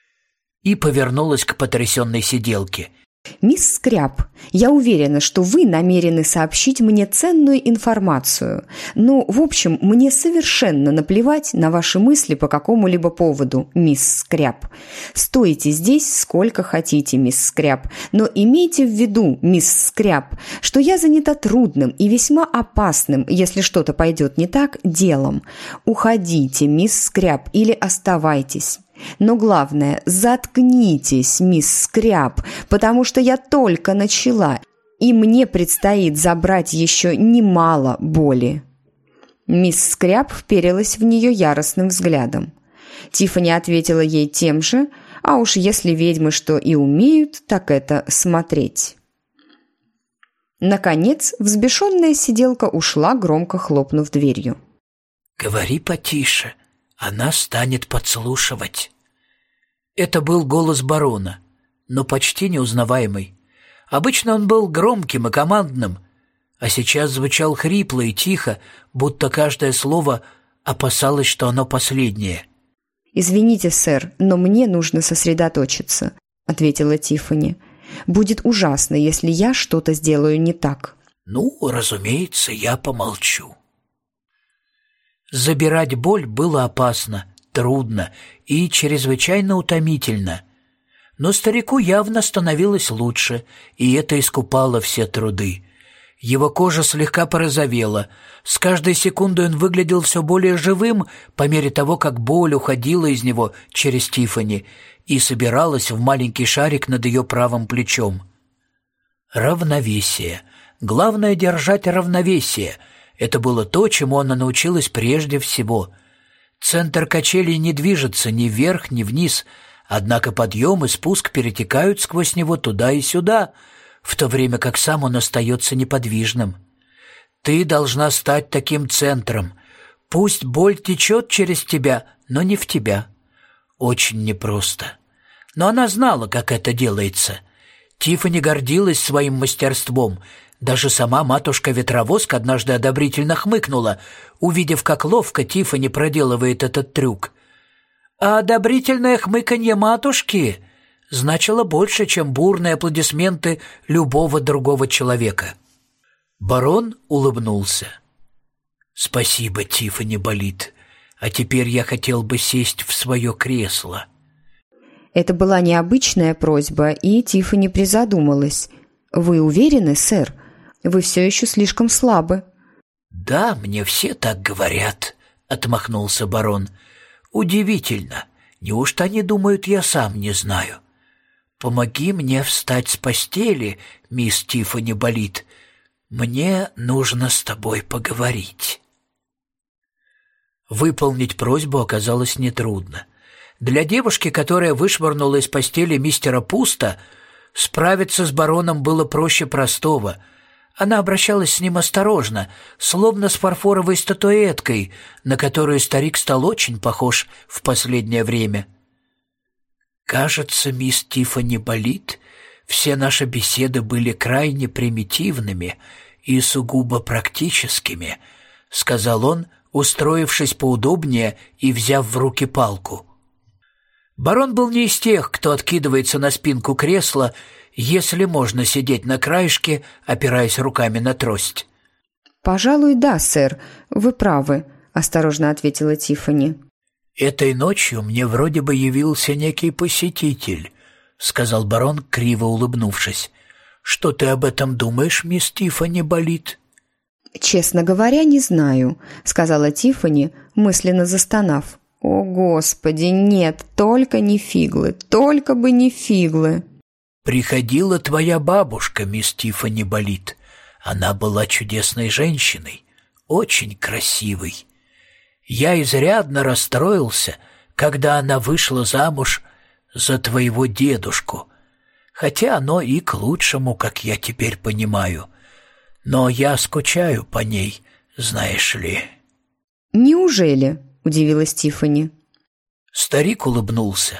и повернулась к потрясенной сиделке. «Мисс Скряб, я уверена, что вы намерены сообщить мне ценную информацию. Но, в общем, мне совершенно наплевать на ваши мысли по какому-либо поводу, мисс Скряб. Стойте здесь сколько хотите, мисс Скряб, но имейте в виду, мисс Скряб, что я занята трудным и весьма опасным, если что-то пойдет не так, делом. Уходите, мисс Скряб, или оставайтесь. Но главное, заткнитесь, мисс Скряб, потому что я только начала, и мне предстоит забрать еще немало боли». Мисс Скряб вперилась в нее яростным взглядом. Тиффани ответила ей тем же, а уж если ведьмы что и умеют, так это смотреть. Наконец, взбешенная сиделка ушла, громко хлопнув дверью. «Говори потише, она станет подслушивать». Это был голос барона, но почти неузнаваемый. Обычно он был громким и командным, а сейчас звучал хрипло и тихо, будто каждое слово опасалось, что оно последнее. «Извините, сэр, но мне нужно сосредоточиться», — ответила Тиффани. «Будет ужасно, если я что-то сделаю не так». «Ну, разумеется, я помолчу». Забирать боль было опасно, трудно и чрезвычайно утомительно. Но старику явно становилось лучше, и это искупало все труды. Его кожа слегка порозовела. С каждой секундой он выглядел все более живым по мере того, как боль уходила из него через Тиффани и собиралась в маленький шарик над ее правым плечом. Равновесие. Главное — держать равновесие. Это было то, чему она научилась прежде всего. Центр качелей не движется ни вверх, ни вниз, однако подъем и спуск перетекают сквозь него туда и сюда, в то время как сам он остается неподвижным. Ты должна стать таким центром. Пусть боль течет через тебя, но не в тебя. Очень непросто. Но она знала, как это делается. Тиффани гордилась своим мастерством. Даже сама матушка-ветровозка однажды одобрительно хмыкнула, увидев, как ловко Тиффани проделывает этот трюк. А одобрительное хмыканье матушки значило больше, чем бурные аплодисменты любого другого человека. Барон улыбнулся. «Спасибо, Тиффани Болит. А теперь я хотел бы сесть в свое кресло». Это была необычная просьба, и Тиффани призадумалась. «Вы уверены, сэр? Вы все еще слишком слабы». «Да, мне все так говорят», — отмахнулся барон. «Удивительно. Неужто они думают, я сам не знаю? Помоги мне встать с постели, мисс Тиффани Болит. Мне нужно с тобой поговорить». Выполнить просьбу оказалось нетрудно. Для девушки, которая вышвырнула из постели мистера Пуста, справиться с бароном было проще простого. Она обращалась с ним осторожно, словно с фарфоровой статуэткой, на которую старик стал очень похож в последнее время. «Кажется, мисс Тиффани Болит, все наши беседы были крайне примитивными и сугубо практическими», — сказал он, устроившись поудобнее и взяв в руки палку. Барон был не из тех, кто откидывается на спинку кресла, если можно сидеть на краешке, опираясь руками на трость. «Пожалуй, да, сэр, вы правы», — осторожно ответила Тиффани. «Этой ночью мне вроде бы явился некий посетитель», — сказал барон, криво улыбнувшись. «Что ты об этом думаешь, мисс Тиффани Болит?» «Честно говоря, не знаю», — сказала Тиффани, мысленно застонав. «О, Господи, нет, только не фиглы, только бы не фиглы!» «Приходила твоя бабушка, мисс Тиффани Болит. Она была чудесной женщиной, очень красивой. Я изрядно расстроился, когда она вышла замуж за твоего дедушку, хотя оно и к лучшему, как я теперь понимаю. Но я скучаю по ней, знаешь ли». «Неужели?» — удивилась Тиффани. Старик улыбнулся.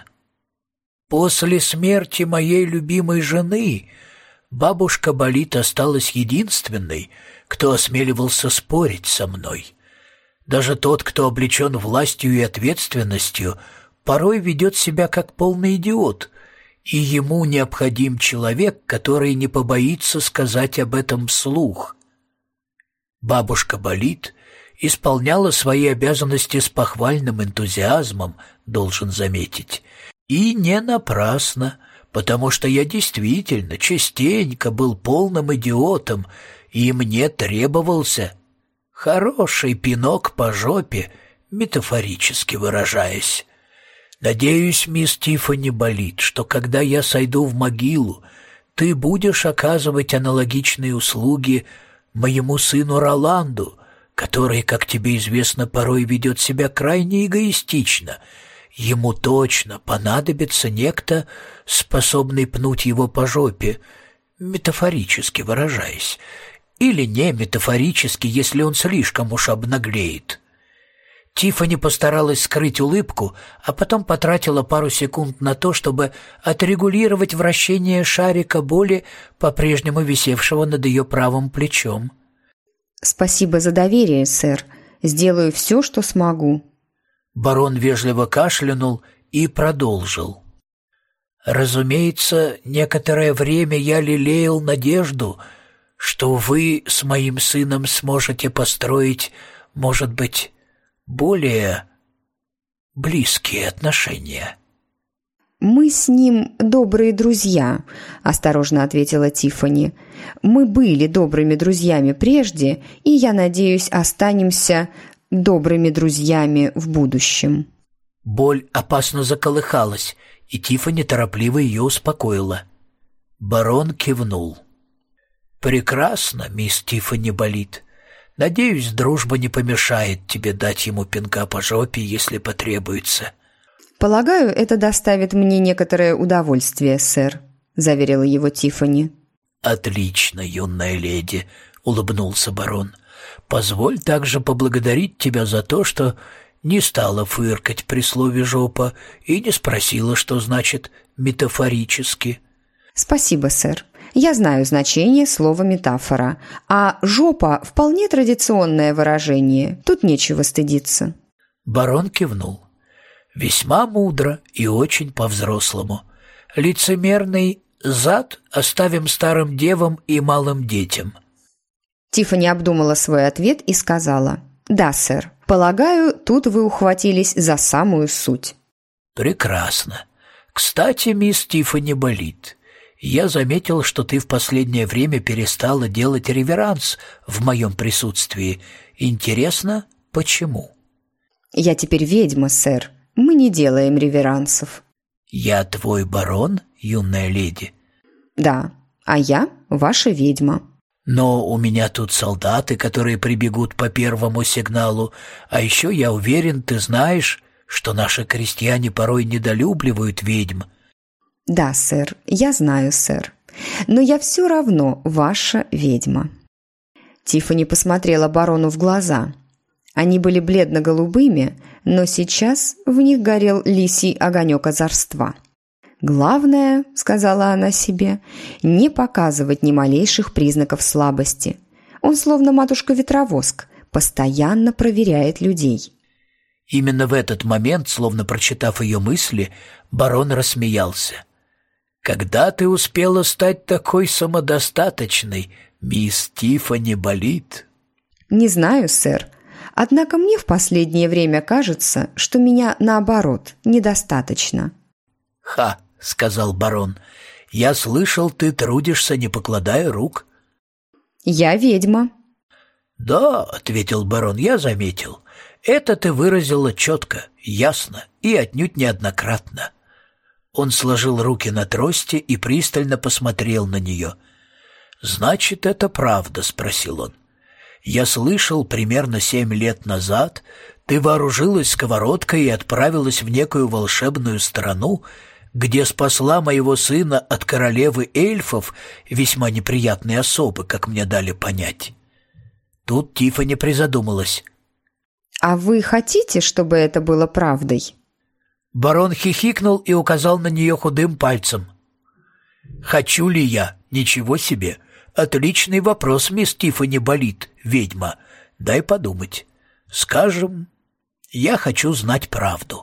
«После смерти моей любимой жены бабушка Болит осталась единственной, кто осмеливался спорить со мной. Даже тот, кто облечен властью и ответственностью, порой ведет себя как полный идиот, и ему необходим человек, который не побоится сказать об этом вслух. Бабушка Болит исполняла свои обязанности с похвальным энтузиазмом, должен заметить, и не напрасно, потому что я действительно частенько был полным идиотом, и мне требовался хороший пинок по жопе, метафорически выражаясь. Надеюсь, мисс Тиффани Болит, что когда я сойду в могилу, ты будешь оказывать аналогичные услуги моему сыну Роланду, который, как тебе известно, порой ведет себя крайне эгоистично. Ему точно понадобится некто, способный пнуть его по жопе, метафорически выражаясь, или не метафорически, если он слишком уж обнаглеет». Тиффани постаралась скрыть улыбку, а потом потратила пару секунд на то, чтобы отрегулировать вращение шарика боли, по-прежнему висевшего над ее правым плечом. «Спасибо за доверие, сэр. Сделаю все, что смогу». Барон вежливо кашлянул и продолжил. «Разумеется, некоторое время я лелеял надежду, что вы с моим сыном сможете построить, может быть, более близкие отношения». «Мы с ним добрые друзья», – осторожно ответила Тиффани. «Мы были добрыми друзьями прежде, и, я надеюсь, останемся добрыми друзьями в будущем». Боль опасно заколыхалась, и Тиффани торопливо ее успокоила. Барон кивнул. «Прекрасно, мисс Тиффани Болит. Надеюсь, дружба не помешает тебе дать ему пинка по жопе, если потребуется». «Полагаю, это доставит мне некоторое удовольствие, сэр», – заверила его Тиффани. «Отлично, юная леди», — улыбнулся барон. «Позволь также поблагодарить тебя за то, что не стала фыркать при слове «жопа» и не спросила, что значит «метафорически». «Спасибо, сэр. Я знаю значение слова «метафора», а «жопа» – вполне традиционное выражение. Тут нечего стыдиться». Барон кивнул. «Весьма мудро и очень по-взрослому. Лицемерный зад оставим старым девам и малым детям». Тиффани обдумала свой ответ и сказала: «Да, сэр. Полагаю, тут вы ухватились за самую суть». «Прекрасно. Кстати, мисс Тиффани Болит, я заметил, что ты в последнее время перестала делать реверанс в моем присутствии. Интересно, почему?» «Я теперь ведьма, сэр. Мы не делаем реверансов». «Я твой барон, юная леди?» «Да, а я ваша ведьма». «Но у меня тут солдаты, которые прибегут по первому сигналу, а еще я уверен, ты знаешь, что наши крестьяне порой недолюбливают ведьм». «Да, сэр, я знаю, сэр. Но я все равно ваша ведьма». Тиффани посмотрела барону в глаза. Они были бледно-голубыми, но сейчас в них горел лисий огонек озорства. «Главное, — сказала она себе, — не показывать ни малейших признаков слабости. Он, словно матушка-ветровоск, постоянно проверяет людей». Именно в этот момент, словно прочитав ее мысли, барон рассмеялся. «Когда ты успела стать такой самодостаточной, мисс Тиффани Болит?» «Не знаю, сэр. Однако мне в последнее время кажется, что меня, наоборот, недостаточно». «Ха!» — сказал барон. «Я слышал, ты трудишься, не покладая рук». «Я ведьма». «Да», — ответил барон, — «я заметил. Это ты выразила четко, ясно и отнюдь неоднократно». Он сложил руки на трости и пристально посмотрел на нее. «Значит, это правда?» — спросил он. «Я слышал, примерно 7 лет назад ты вооружилась сковородкой и отправилась в некую волшебную страну, где спасла моего сына от королевы эльфов, весьма неприятной особы, как мне дали понять». Тут Тиффани призадумалась. «А вы хотите, чтобы это было правдой?» Барон хихикнул и указал на нее худым пальцем. «Хочу ли я? Ничего себе! Отличный вопрос, мисс Тиффани Болит, ведьма. Дай подумать. Скажем, я хочу знать правду».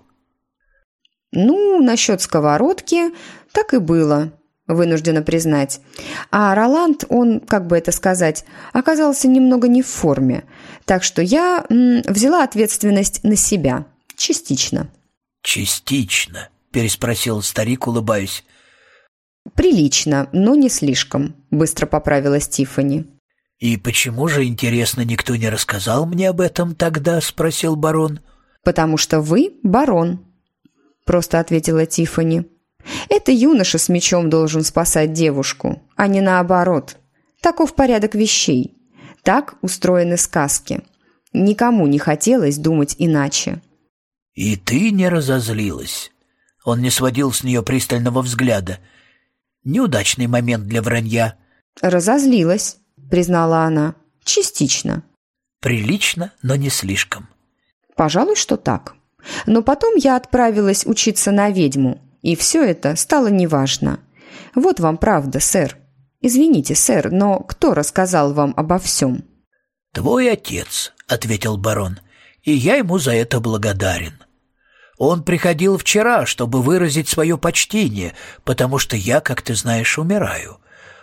«Ну, насчет сковородки так и было, вынуждена признать. А Роланд, он, как бы это сказать, оказался немного не в форме. Так что я взяла ответственность на себя. Частично». «Частично?» — переспросил старик, улыбаясь. «Прилично, но не слишком», — быстро поправилась Тиффани. «И почему же, интересно, никто не рассказал мне об этом тогда?» — спросил барон. «Потому что вы барон», — просто ответила Тиффани. «Это юноша с мечом должен спасать девушку, а не наоборот. Таков порядок вещей. Так устроены сказки. Никому не хотелось думать иначе». «И ты не разозлилась?» Он не сводил с нее пристального взгляда. «Неудачный момент для вранья». «Разозлилась», — признала она. «Частично». «Прилично, но не слишком». «Пожалуй, что так. Но потом я отправилась учиться на ведьму, и все это стало неважно. Вот вам правда, сэр. Извините, сэр, но кто рассказал вам обо всем?» «Твой отец», — ответил барон, — «и я ему за это благодарен. Он приходил вчера, чтобы выразить свое почтение, потому что я, как ты знаешь, умираю.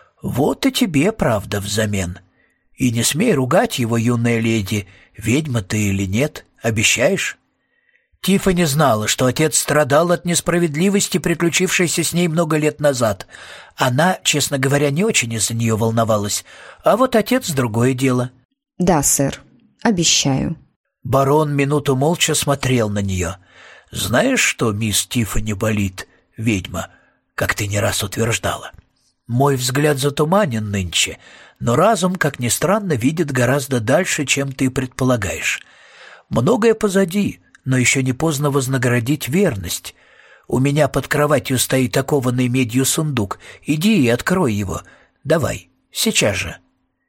Вот и тебе правда взамен. И не смей ругать его, юная леди, ведьма ты или нет, обещаешь?» Тиффани знала, что отец страдал от несправедливости, приключившейся с ней много лет назад. Она, честно говоря, не очень из-за нее волновалась, а вот отец — другое дело. «Да, сэр, обещаю». Барон минуту молча смотрел на нее. «Знаешь что, мисс Тиффани Болит, ведьма, как ты не раз утверждала? Мой взгляд затуманен нынче, но разум, как ни странно, видит гораздо дальше, чем ты предполагаешь. Многое позади, но еще не поздно вознаградить верность. У меня под кроватью стоит окованный медью сундук. Иди и открой его. Давай, сейчас же».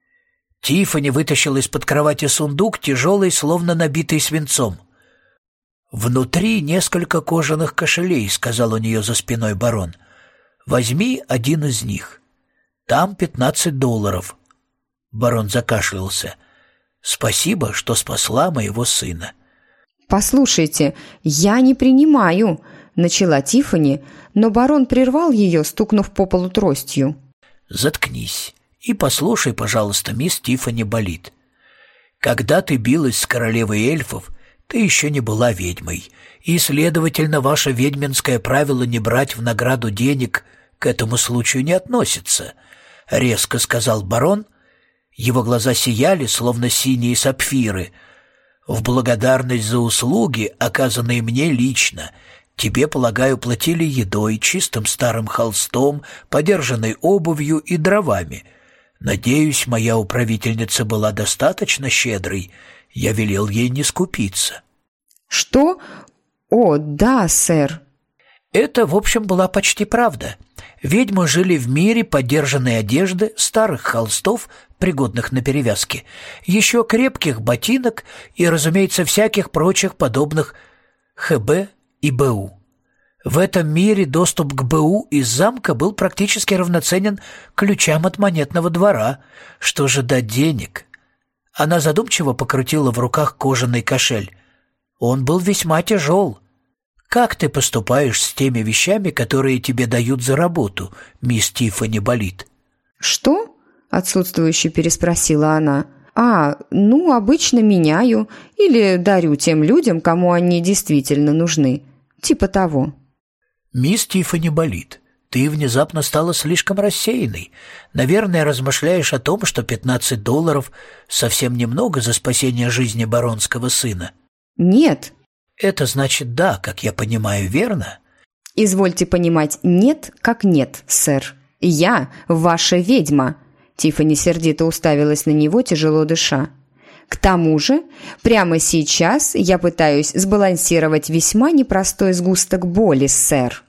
Тиффани вытащила из-под кровати сундук, тяжелый, словно набитый свинцом. «Внутри несколько кожаных кошелей», — сказал у нее за спиной барон. «Возьми один из них. Там $15». Барон закашлялся. «Спасибо, что спасла моего сына». «Послушайте, я не принимаю», — начала Тиффани, но барон прервал ее, стукнув по полу тростью. «Заткнись и послушай, пожалуйста, мисс Тиффани Болит. Когда ты билась с королевой эльфов, ты еще не была ведьмой, и, следовательно, ваше ведьминское правило не брать в награду денег к этому случаю не относится», — резко сказал барон. Его глаза сияли, словно синие сапфиры. «В благодарность за услуги, оказанные мне лично, тебе, полагаю, платили едой, чистым старым холстом, подержанной обувью и дровами. Надеюсь, моя управительница была достаточно щедрой. Я велел ей не скупиться». «Что? О, да, сэр». Это, в общем, была почти правда. Ведьмы жили в мире подержанной одежды, старых холстов, пригодных на перевязки, еще крепких ботинок и, разумеется, всяких прочих подобных ХБ и БУ. В этом мире доступ к БУ из замка был практически равноценен ключам от монетного двора. Что же до денег? Она задумчиво покрутила в руках кожаный кошель. Он был весьма тяжел. «Как ты поступаешь с теми вещами, которые тебе дают за работу, мисс Тиффани Болит?» «Что?» — отсутствующе переспросила она. Ну, обычно меняю или дарю тем людям, кому они действительно нужны. Типа того». «Мисс Тиффани Болит, ты внезапно стала слишком рассеянной. Наверное, размышляешь о том, что $15 совсем немного за спасение жизни баронского сына». «Нет». «Это значит да, как я понимаю, верно?» «Извольте понимать «нет» как «нет», сэр. Я ваша ведьма». Тиффани сердито уставилась на него, тяжело дыша. «К тому же, прямо сейчас я пытаюсь сбалансировать весьма непростой сгусток боли, сэр».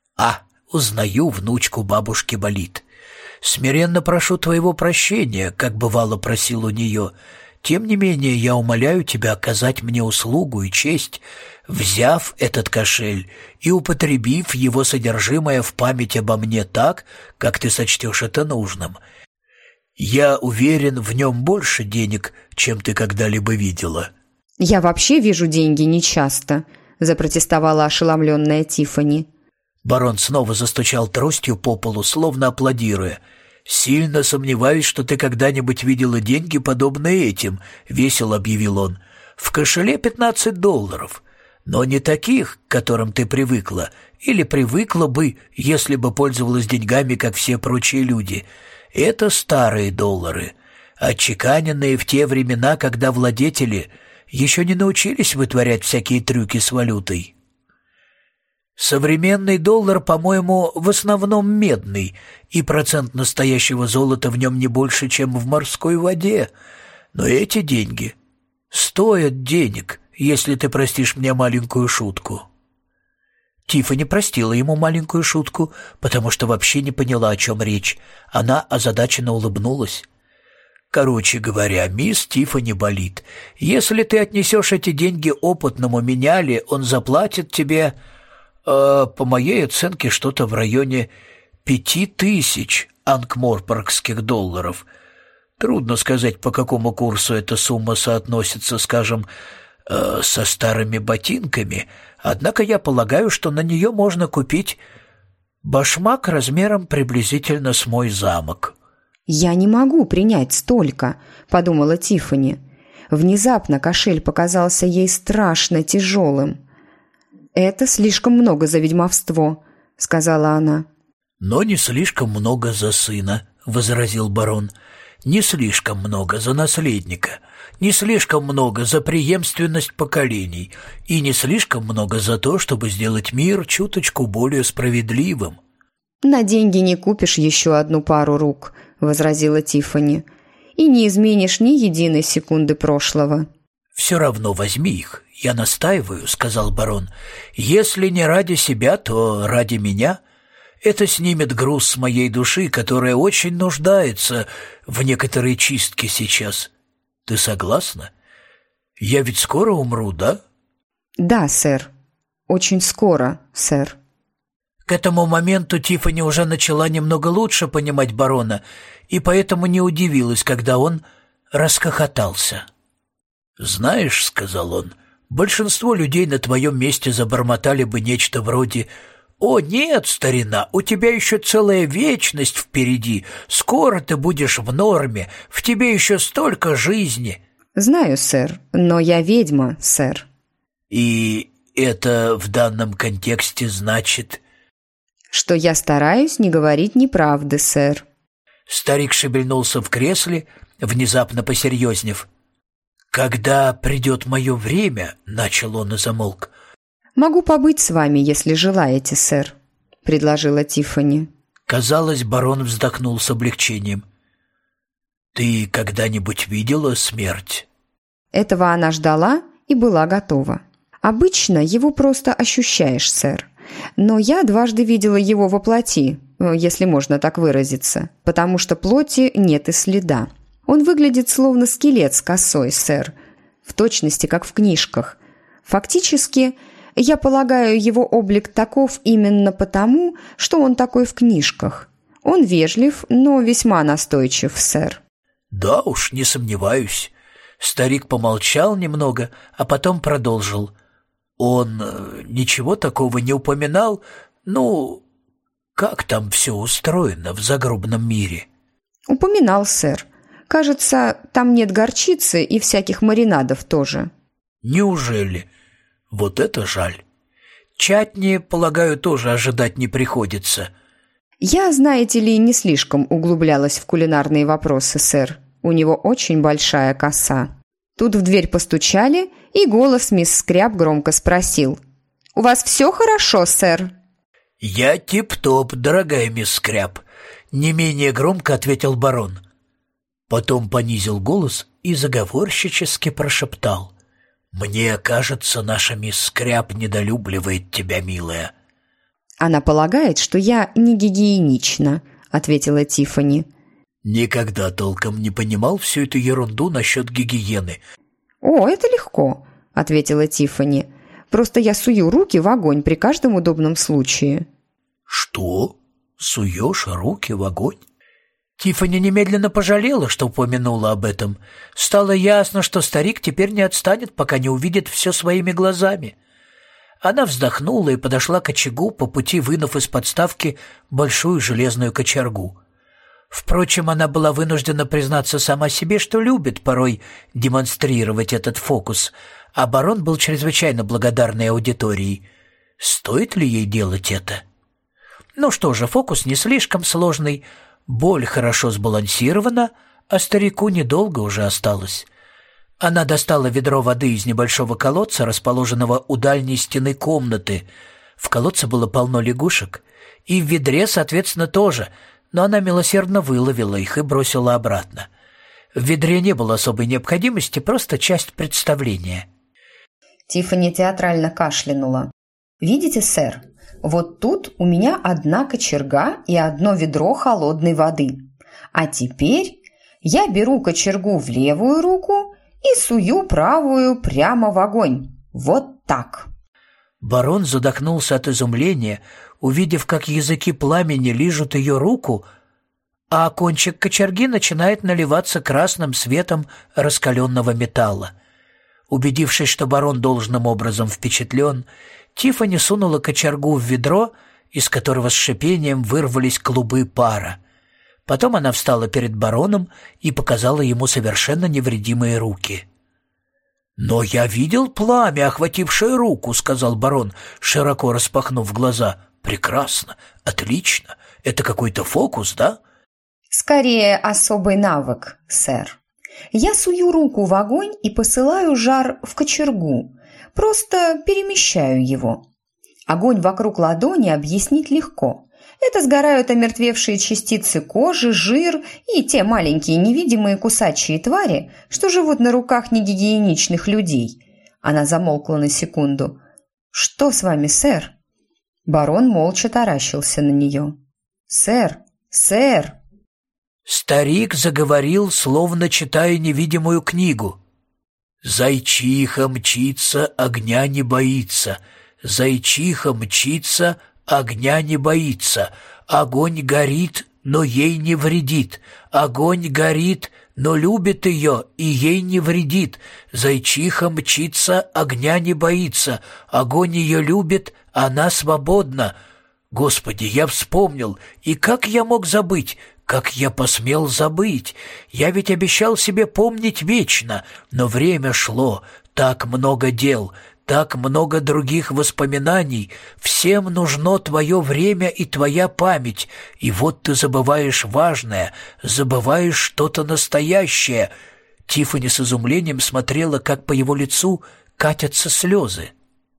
Узнаю внучку бабушки Болит. Смиренно прошу твоего прощения, как бывало просил у нее. Тем не менее, я умоляю тебя оказать мне услугу и честь, взяв этот кошель и употребив его содержимое в память обо мне так, как ты сочтешь это нужным. Я уверен, в нем больше денег, чем ты когда-либо видела». «Я вообще вижу деньги нечасто», — запротестовала ошеломленная Тиффани. Барон снова застучал тростью по полу, словно аплодируя. «Сильно сомневаюсь, что ты когда-нибудь видела деньги, подобные этим», — весело объявил он. «В кошеле $15, но не таких, к которым ты привыкла, или привыкла бы, если бы пользовалась деньгами, как все прочие люди. Это старые доллары, отчеканенные в те времена, когда владетели еще не научились вытворять всякие трюки с валютой. Современный доллар, по-моему, в основном медный, и процент настоящего золота в нем не больше, чем в морской воде. Но эти деньги стоят денег, если ты простишь мне маленькую шутку». Тиффани простила ему маленькую шутку, потому что вообще не поняла, о чем речь. Она озадаченно улыбнулась. «Короче говоря, мисс Тиффани Болит, если ты отнесешь эти деньги опытному меняле, он заплатит тебе, по моей оценке, что-то в районе 5000 анкморпоркских долларов. Трудно сказать, по какому курсу эта сумма соотносится, скажем, со старыми ботинками, однако я полагаю, что на нее можно купить башмак размером приблизительно с мой замок». «Я не могу принять столько», — подумала Тиффани. Внезапно кошель показался ей страшно тяжелым. «Это слишком много за ведьмовство», — сказала она. «Но не слишком много за сына», — возразил барон. «Не слишком много за наследника, не слишком много за преемственность поколений и не слишком много за то, чтобы сделать мир чуточку более справедливым». «На деньги не купишь еще одну пару рук», — возразила Тиффани, «и не изменишь ни единой секунды прошлого». «Все равно возьми их, я настаиваю», — сказал барон. «Если не ради себя, то ради меня. Это снимет груз с моей души, которая очень нуждается в некоторой чистке сейчас. Ты согласна? Я ведь скоро умру, да?» «Да, сэр. Очень скоро, сэр». К этому моменту Тиффани уже начала немного лучше понимать барона, и поэтому не удивилась, когда он расхохотался. «Знаешь, — сказал он, — большинство людей на твоем месте забормотали бы нечто вроде: «О, нет, старина, у тебя еще целая вечность впереди, скоро ты будешь в норме, в тебе еще столько жизни». «Знаю, сэр, но я ведьма, сэр». «И это в данном контексте значит...» «Что я стараюсь не говорить неправды, сэр». Старик шевельнулся в кресле, внезапно посерьезнев. «Когда придет мое время, — начал он и замолк. «Могу побыть с вами, если желаете, сэр», — предложила Тиффани. Казалось, барон вздохнул с облегчением. «Ты когда-нибудь видела смерть?» Этого она ждала и была готова. «Обычно его просто ощущаешь, сэр. Но я дважды видела его воплоти, если можно так выразиться, потому что плоти нет и следа. Он выглядит словно скелет с косой, сэр, в точности, как в книжках. Фактически, я полагаю, его облик таков именно потому, что он такой в книжках. Он вежлив, но весьма настойчив, сэр». «Да уж, не сомневаюсь». Старик помолчал немного, а потом продолжил. «Он ничего такого не упоминал? Ну, как там все устроено в загробном мире?» «Упоминал, сэр. Кажется, там нет горчицы и всяких маринадов тоже». «Неужели? Вот это жаль. Чатни, полагаю, тоже ожидать не приходится». «Я, знаете ли, не слишком углублялась в кулинарные вопросы, сэр. У него очень большая коса». Тут в дверь постучали, и голос мисс Скряб громко спросил: «У вас все хорошо, сэр?» «Я тип-топ, дорогая мисс Скряб», — не менее громко ответил барон. Потом понизил голос и заговорщически прошептал: «Мне кажется, наша мисс Скряб недолюбливает тебя, милая». «Она полагает, что я не гигиенична», — ответила Тиффани. «Никогда толком не понимал всю эту ерунду насчет гигиены». «О, это легко», — ответила Тиффани. «Просто я сую руки в огонь при каждом удобном случае». «Что? Суешь руки в огонь?» Тиффани немедленно пожалела, что упомянула об этом. Стало ясно, что старик теперь не отстанет, пока не увидит все своими глазами. Она вздохнула и подошла к очагу, по пути вынув из подставки большую железную кочергу. Впрочем, она была вынуждена признаться сама себе, что любит порой демонстрировать этот фокус, а барон был чрезвычайно благодарной аудиторией. Стоит ли ей делать это? Ну что же, фокус не слишком сложный, боль хорошо сбалансирована, а старику недолго уже осталось. Она достала ведро воды из небольшого колодца, расположенного у дальней стены комнаты. В колодце было полно лягушек, и в ведре, соответственно, тоже, но она милосердно выловила их и бросила обратно. В ведре не было особой необходимости, просто часть представления. Тиффани театрально кашлянула. «Видите, сэр, вот тут у меня одна кочерга и одно ведро холодной воды. А теперь я беру кочергу в левую руку и сую правую прямо в огонь. Вот так». Барон задохнулся от изумления, увидев, как языки пламени лижут ее руку, а кончик кочерги начинает наливаться красным светом раскаленного металла. Убедившись, что барон должным образом впечатлен, Тиффани сунула кочергу в ведро, из которого с шипением вырвались клубы пара. Потом она встала перед бароном и показала ему совершенно невредимые руки. «Но я видел пламя, охватившее руку», — сказал барон, широко распахнув глаза. «Прекрасно, отлично. Это какой-то фокус, да?» «Скорее особый навык, сэр. Я сую руку в огонь и посылаю жар в кочергу. Просто перемещаю его. Огонь вокруг ладони объяснить легко. Это сгорают омертвевшие частицы кожи, жир и те маленькие невидимые кусачие твари, что живут на руках негигиеничных людей». Она замолкла на секунду. «Что с вами, сэр?» Барон молча таращился на нее. «Сэр, сэр!» Старик заговорил, словно читая невидимую книгу. Зайчиха мчится, огня не боится. Зайчиха мчится, огня не боится. Огонь горит, но ей не вредит. Огонь горит, но любит ее, и ей не вредит. Зайчиха мчится, огня не боится. Огонь ее любит, она свободна. Господи, я вспомнил, и как я мог забыть? Как я посмел забыть? Я ведь обещал себе помнить вечно, но время шло, так много дел, так много других воспоминаний. Всем нужно твое время и твоя память, и вот ты забываешь важное, забываешь что-то настоящее. Тиффани с изумлением смотрела, как по его лицу катятся слезы.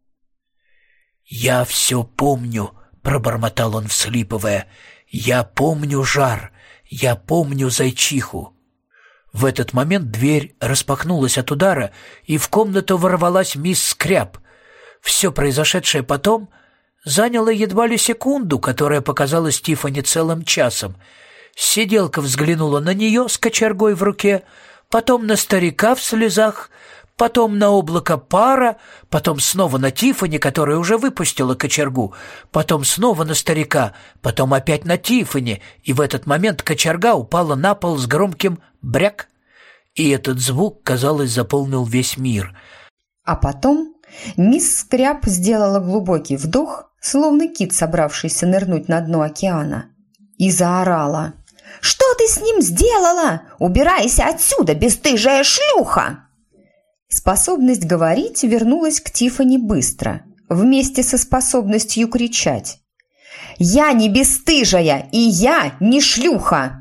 «Я все помню», — пробормотал он, всхлипывая. «Я помню жар, я помню зайчиху». В этот момент дверь распахнулась от удара, и в комнату ворвалась мисс Скряб. Все произошедшее потом заняло едва ли секунду, которая показалась Тиффани целым часом. Сиделка взглянула на нее с кочергой в руке, потом на старика в слезах, потом на облако пара, потом снова на Тиффани, которая уже выпустила кочергу, потом снова на старика, потом опять на Тиффани, и в этот момент кочерга упала на пол с громким «бряк», и этот звук, казалось, заполнил весь мир. А потом мисс Скряб сделала глубокий вдох, словно кит, собравшийся нырнуть на дно океана, и заорала: «Что ты с ним сделала? Убирайся отсюда, бесстыжая шлюха!» Способность говорить вернулась к Тиффани быстро, вместе со способностью кричать. «Я не бесстыжая, и я не шлюха!»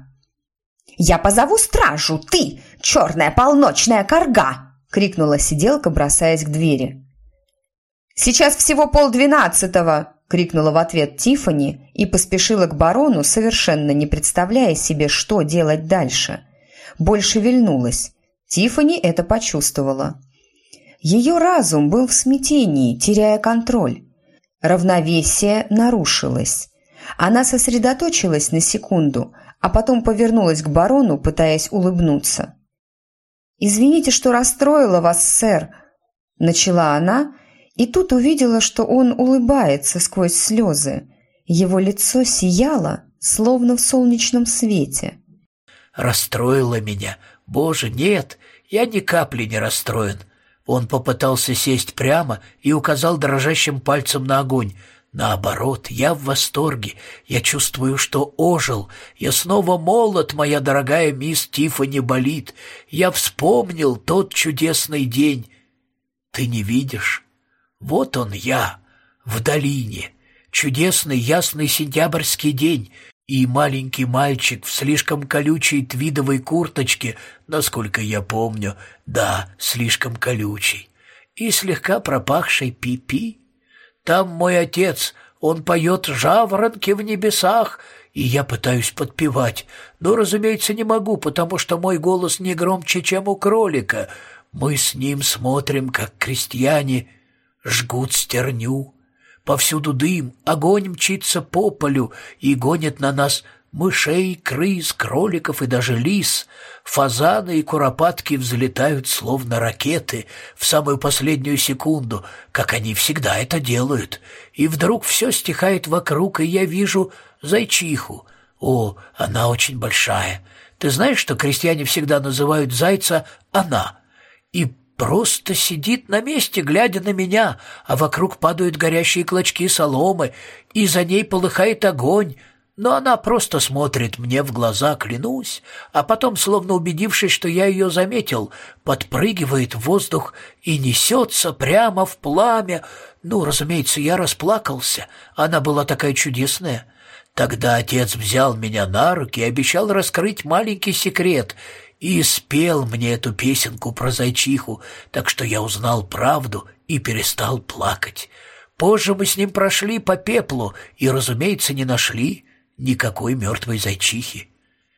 «Я позову стражу, ты, черная полночная карга!» — крикнула сиделка, бросаясь к двери. «Сейчас всего 11:30!» — крикнула в ответ Тиффани и поспешила к барону, совершенно не представляя себе, что делать дальше. Боль шевельнулась. Тиффани это почувствовала. Ее разум был в смятении, теряя контроль. Равновесие нарушилось. Она сосредоточилась на секунду, а потом повернулась к барону, пытаясь улыбнуться. «Извините, что расстроила вас, сэр», — начала она, и тут увидела, что он улыбается сквозь слезы. Его лицо сияло, словно в солнечном свете. «Расстроила меня? Боже, нет, я ни капли не расстроен». Он попытался сесть прямо и указал дрожащим пальцем на огонь. «Наоборот, я в восторге. Я чувствую, что ожил. Я снова молод, моя дорогая мисс Тиффани Болит. Я вспомнил тот чудесный день. Ты не видишь? Вот он я, в долине. Чудесный ясный сентябрьский день». И маленький мальчик в слишком колючей твидовой курточке, насколько я помню, да, слишком колючей, и слегка пропахшей пипи. Там мой отец, он поет «Жаворонки в небесах», и я пытаюсь подпевать, но, разумеется, не могу, потому что мой голос не громче, чем у кролика. Мы с ним смотрим, как крестьяне жгут стерню. Повсюду дым, огонь мчится по полю и гонит на нас мышей, крыс, кроликов и даже лис. Фазаны и куропатки взлетают, словно ракеты, в самую последнюю секунду, как они всегда это делают. И вдруг все стихает вокруг, и я вижу зайчиху. О, она очень большая. Ты знаешь, что крестьяне всегда называют зайца «она»? И просто сидит на месте, глядя на меня, а вокруг падают горящие клочки соломы, и за ней полыхает огонь. Но она просто смотрит мне в глаза, клянусь, а потом, словно убедившись, что я ее заметил, подпрыгивает в воздух и несется прямо в пламя. Ну, разумеется, я расплакался. Она была такая чудесная. Тогда отец взял меня на руки и обещал раскрыть маленький секрет — и спел мне эту песенку про зайчиху, так что я узнал правду и перестал плакать. Позже мы с ним прошли по пеплу и, разумеется, не нашли никакой мертвой зайчихи.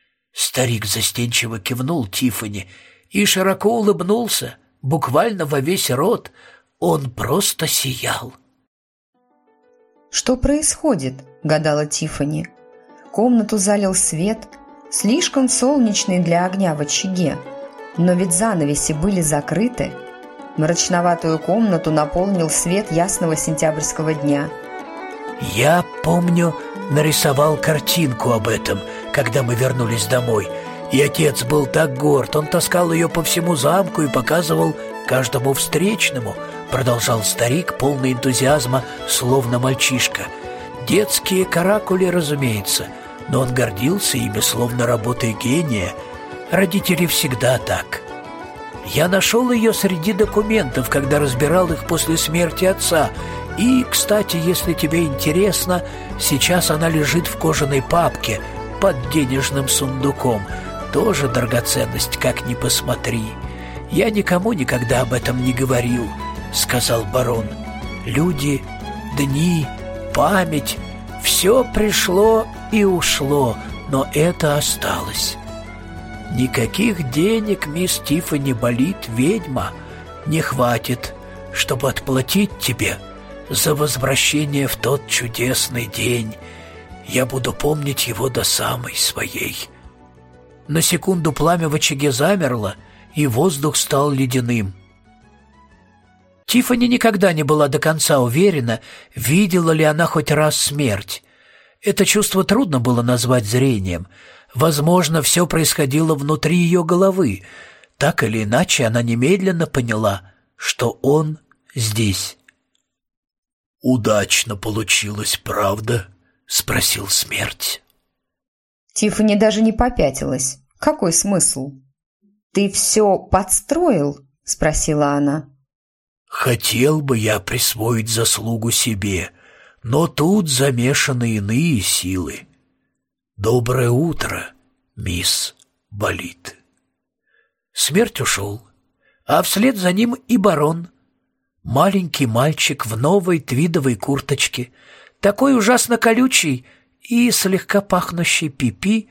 Старик застенчиво кивнул Тиффани и широко улыбнулся, буквально во весь рот. Он просто сиял. «Что происходит?» – гадала Тиффани. Комнату залил свет, слишком солнечный для огня в очаге. Но ведь занавеси были закрыты, Мрачноватую комнату наполнил свет ясного сентябрьского дня. «Я, помню, нарисовал картинку об этом, когда мы вернулись домой. И отец был так горд, он таскал ее по всему замку и показывал каждому встречному», продолжал старик, полный энтузиазма, словно мальчишка. Детские каракули, разумеется, но он гордился ими, словно работой гения. Родители всегда так. Я нашел ее среди документов, когда разбирал их после смерти отца. И, кстати, если тебе интересно, сейчас она лежит в кожаной папке под денежным сундуком. Тоже драгоценность, как ни посмотри. Я никому никогда об этом не говорил, сказал барон. Люди, дни, память, все пришло и ушло, но это осталось. Никаких денег, мисс Тиффани Болит, ведьма, не хватит, чтобы отплатить тебе за возвращение в тот чудесный день. Я буду помнить его до самой своей. На секунду пламя в очаге замерло, и воздух стал ледяным. Тиффани никогда не была до конца уверена, видела ли она хоть раз смерть. Это чувство трудно было назвать зрением. Возможно, все происходило внутри ее головы. Так или иначе, она немедленно поняла, что он здесь. «Удачно получилось, правда?» — спросил смерть. Тиффани даже не попятилась. Какой смысл? «Ты все подстроил?» — спросила она. «Хотел бы я присвоить заслугу себе, но тут замешаны иные силы. Доброе утро, мисс Болит». Смерть ушел, а вслед за ним и барон. Маленький мальчик в новой твидовой курточке, такой ужасно колючий и слегка пахнущий пипи.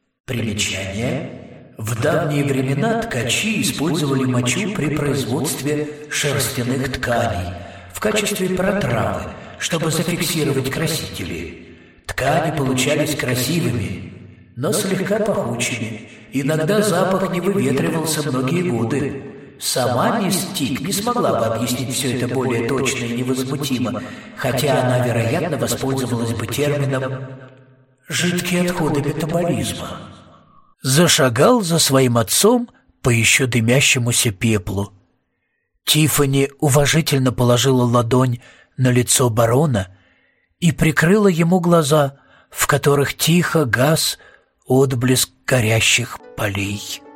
Примечание. В давние времена ткачи использовали мочу при производстве шерстяных тканей в качестве протравы, чтобы зафиксировать красители. Ткани получались красивыми, но слегка пахучими. Иногда запах не выветривался многие годы. Сама мисс Тик не смогла бы объяснить все это более точно и невозмутимо, хотя она, вероятно, воспользовалась бы термином «жидкие отходы метаболизма». Зашагал за своим отцом по еще дымящемуся пеплу. Тиффани уважительно положила ладонь на лицо барона и прикрыла ему глаза, в которых тихо гас отблеск горящих полей.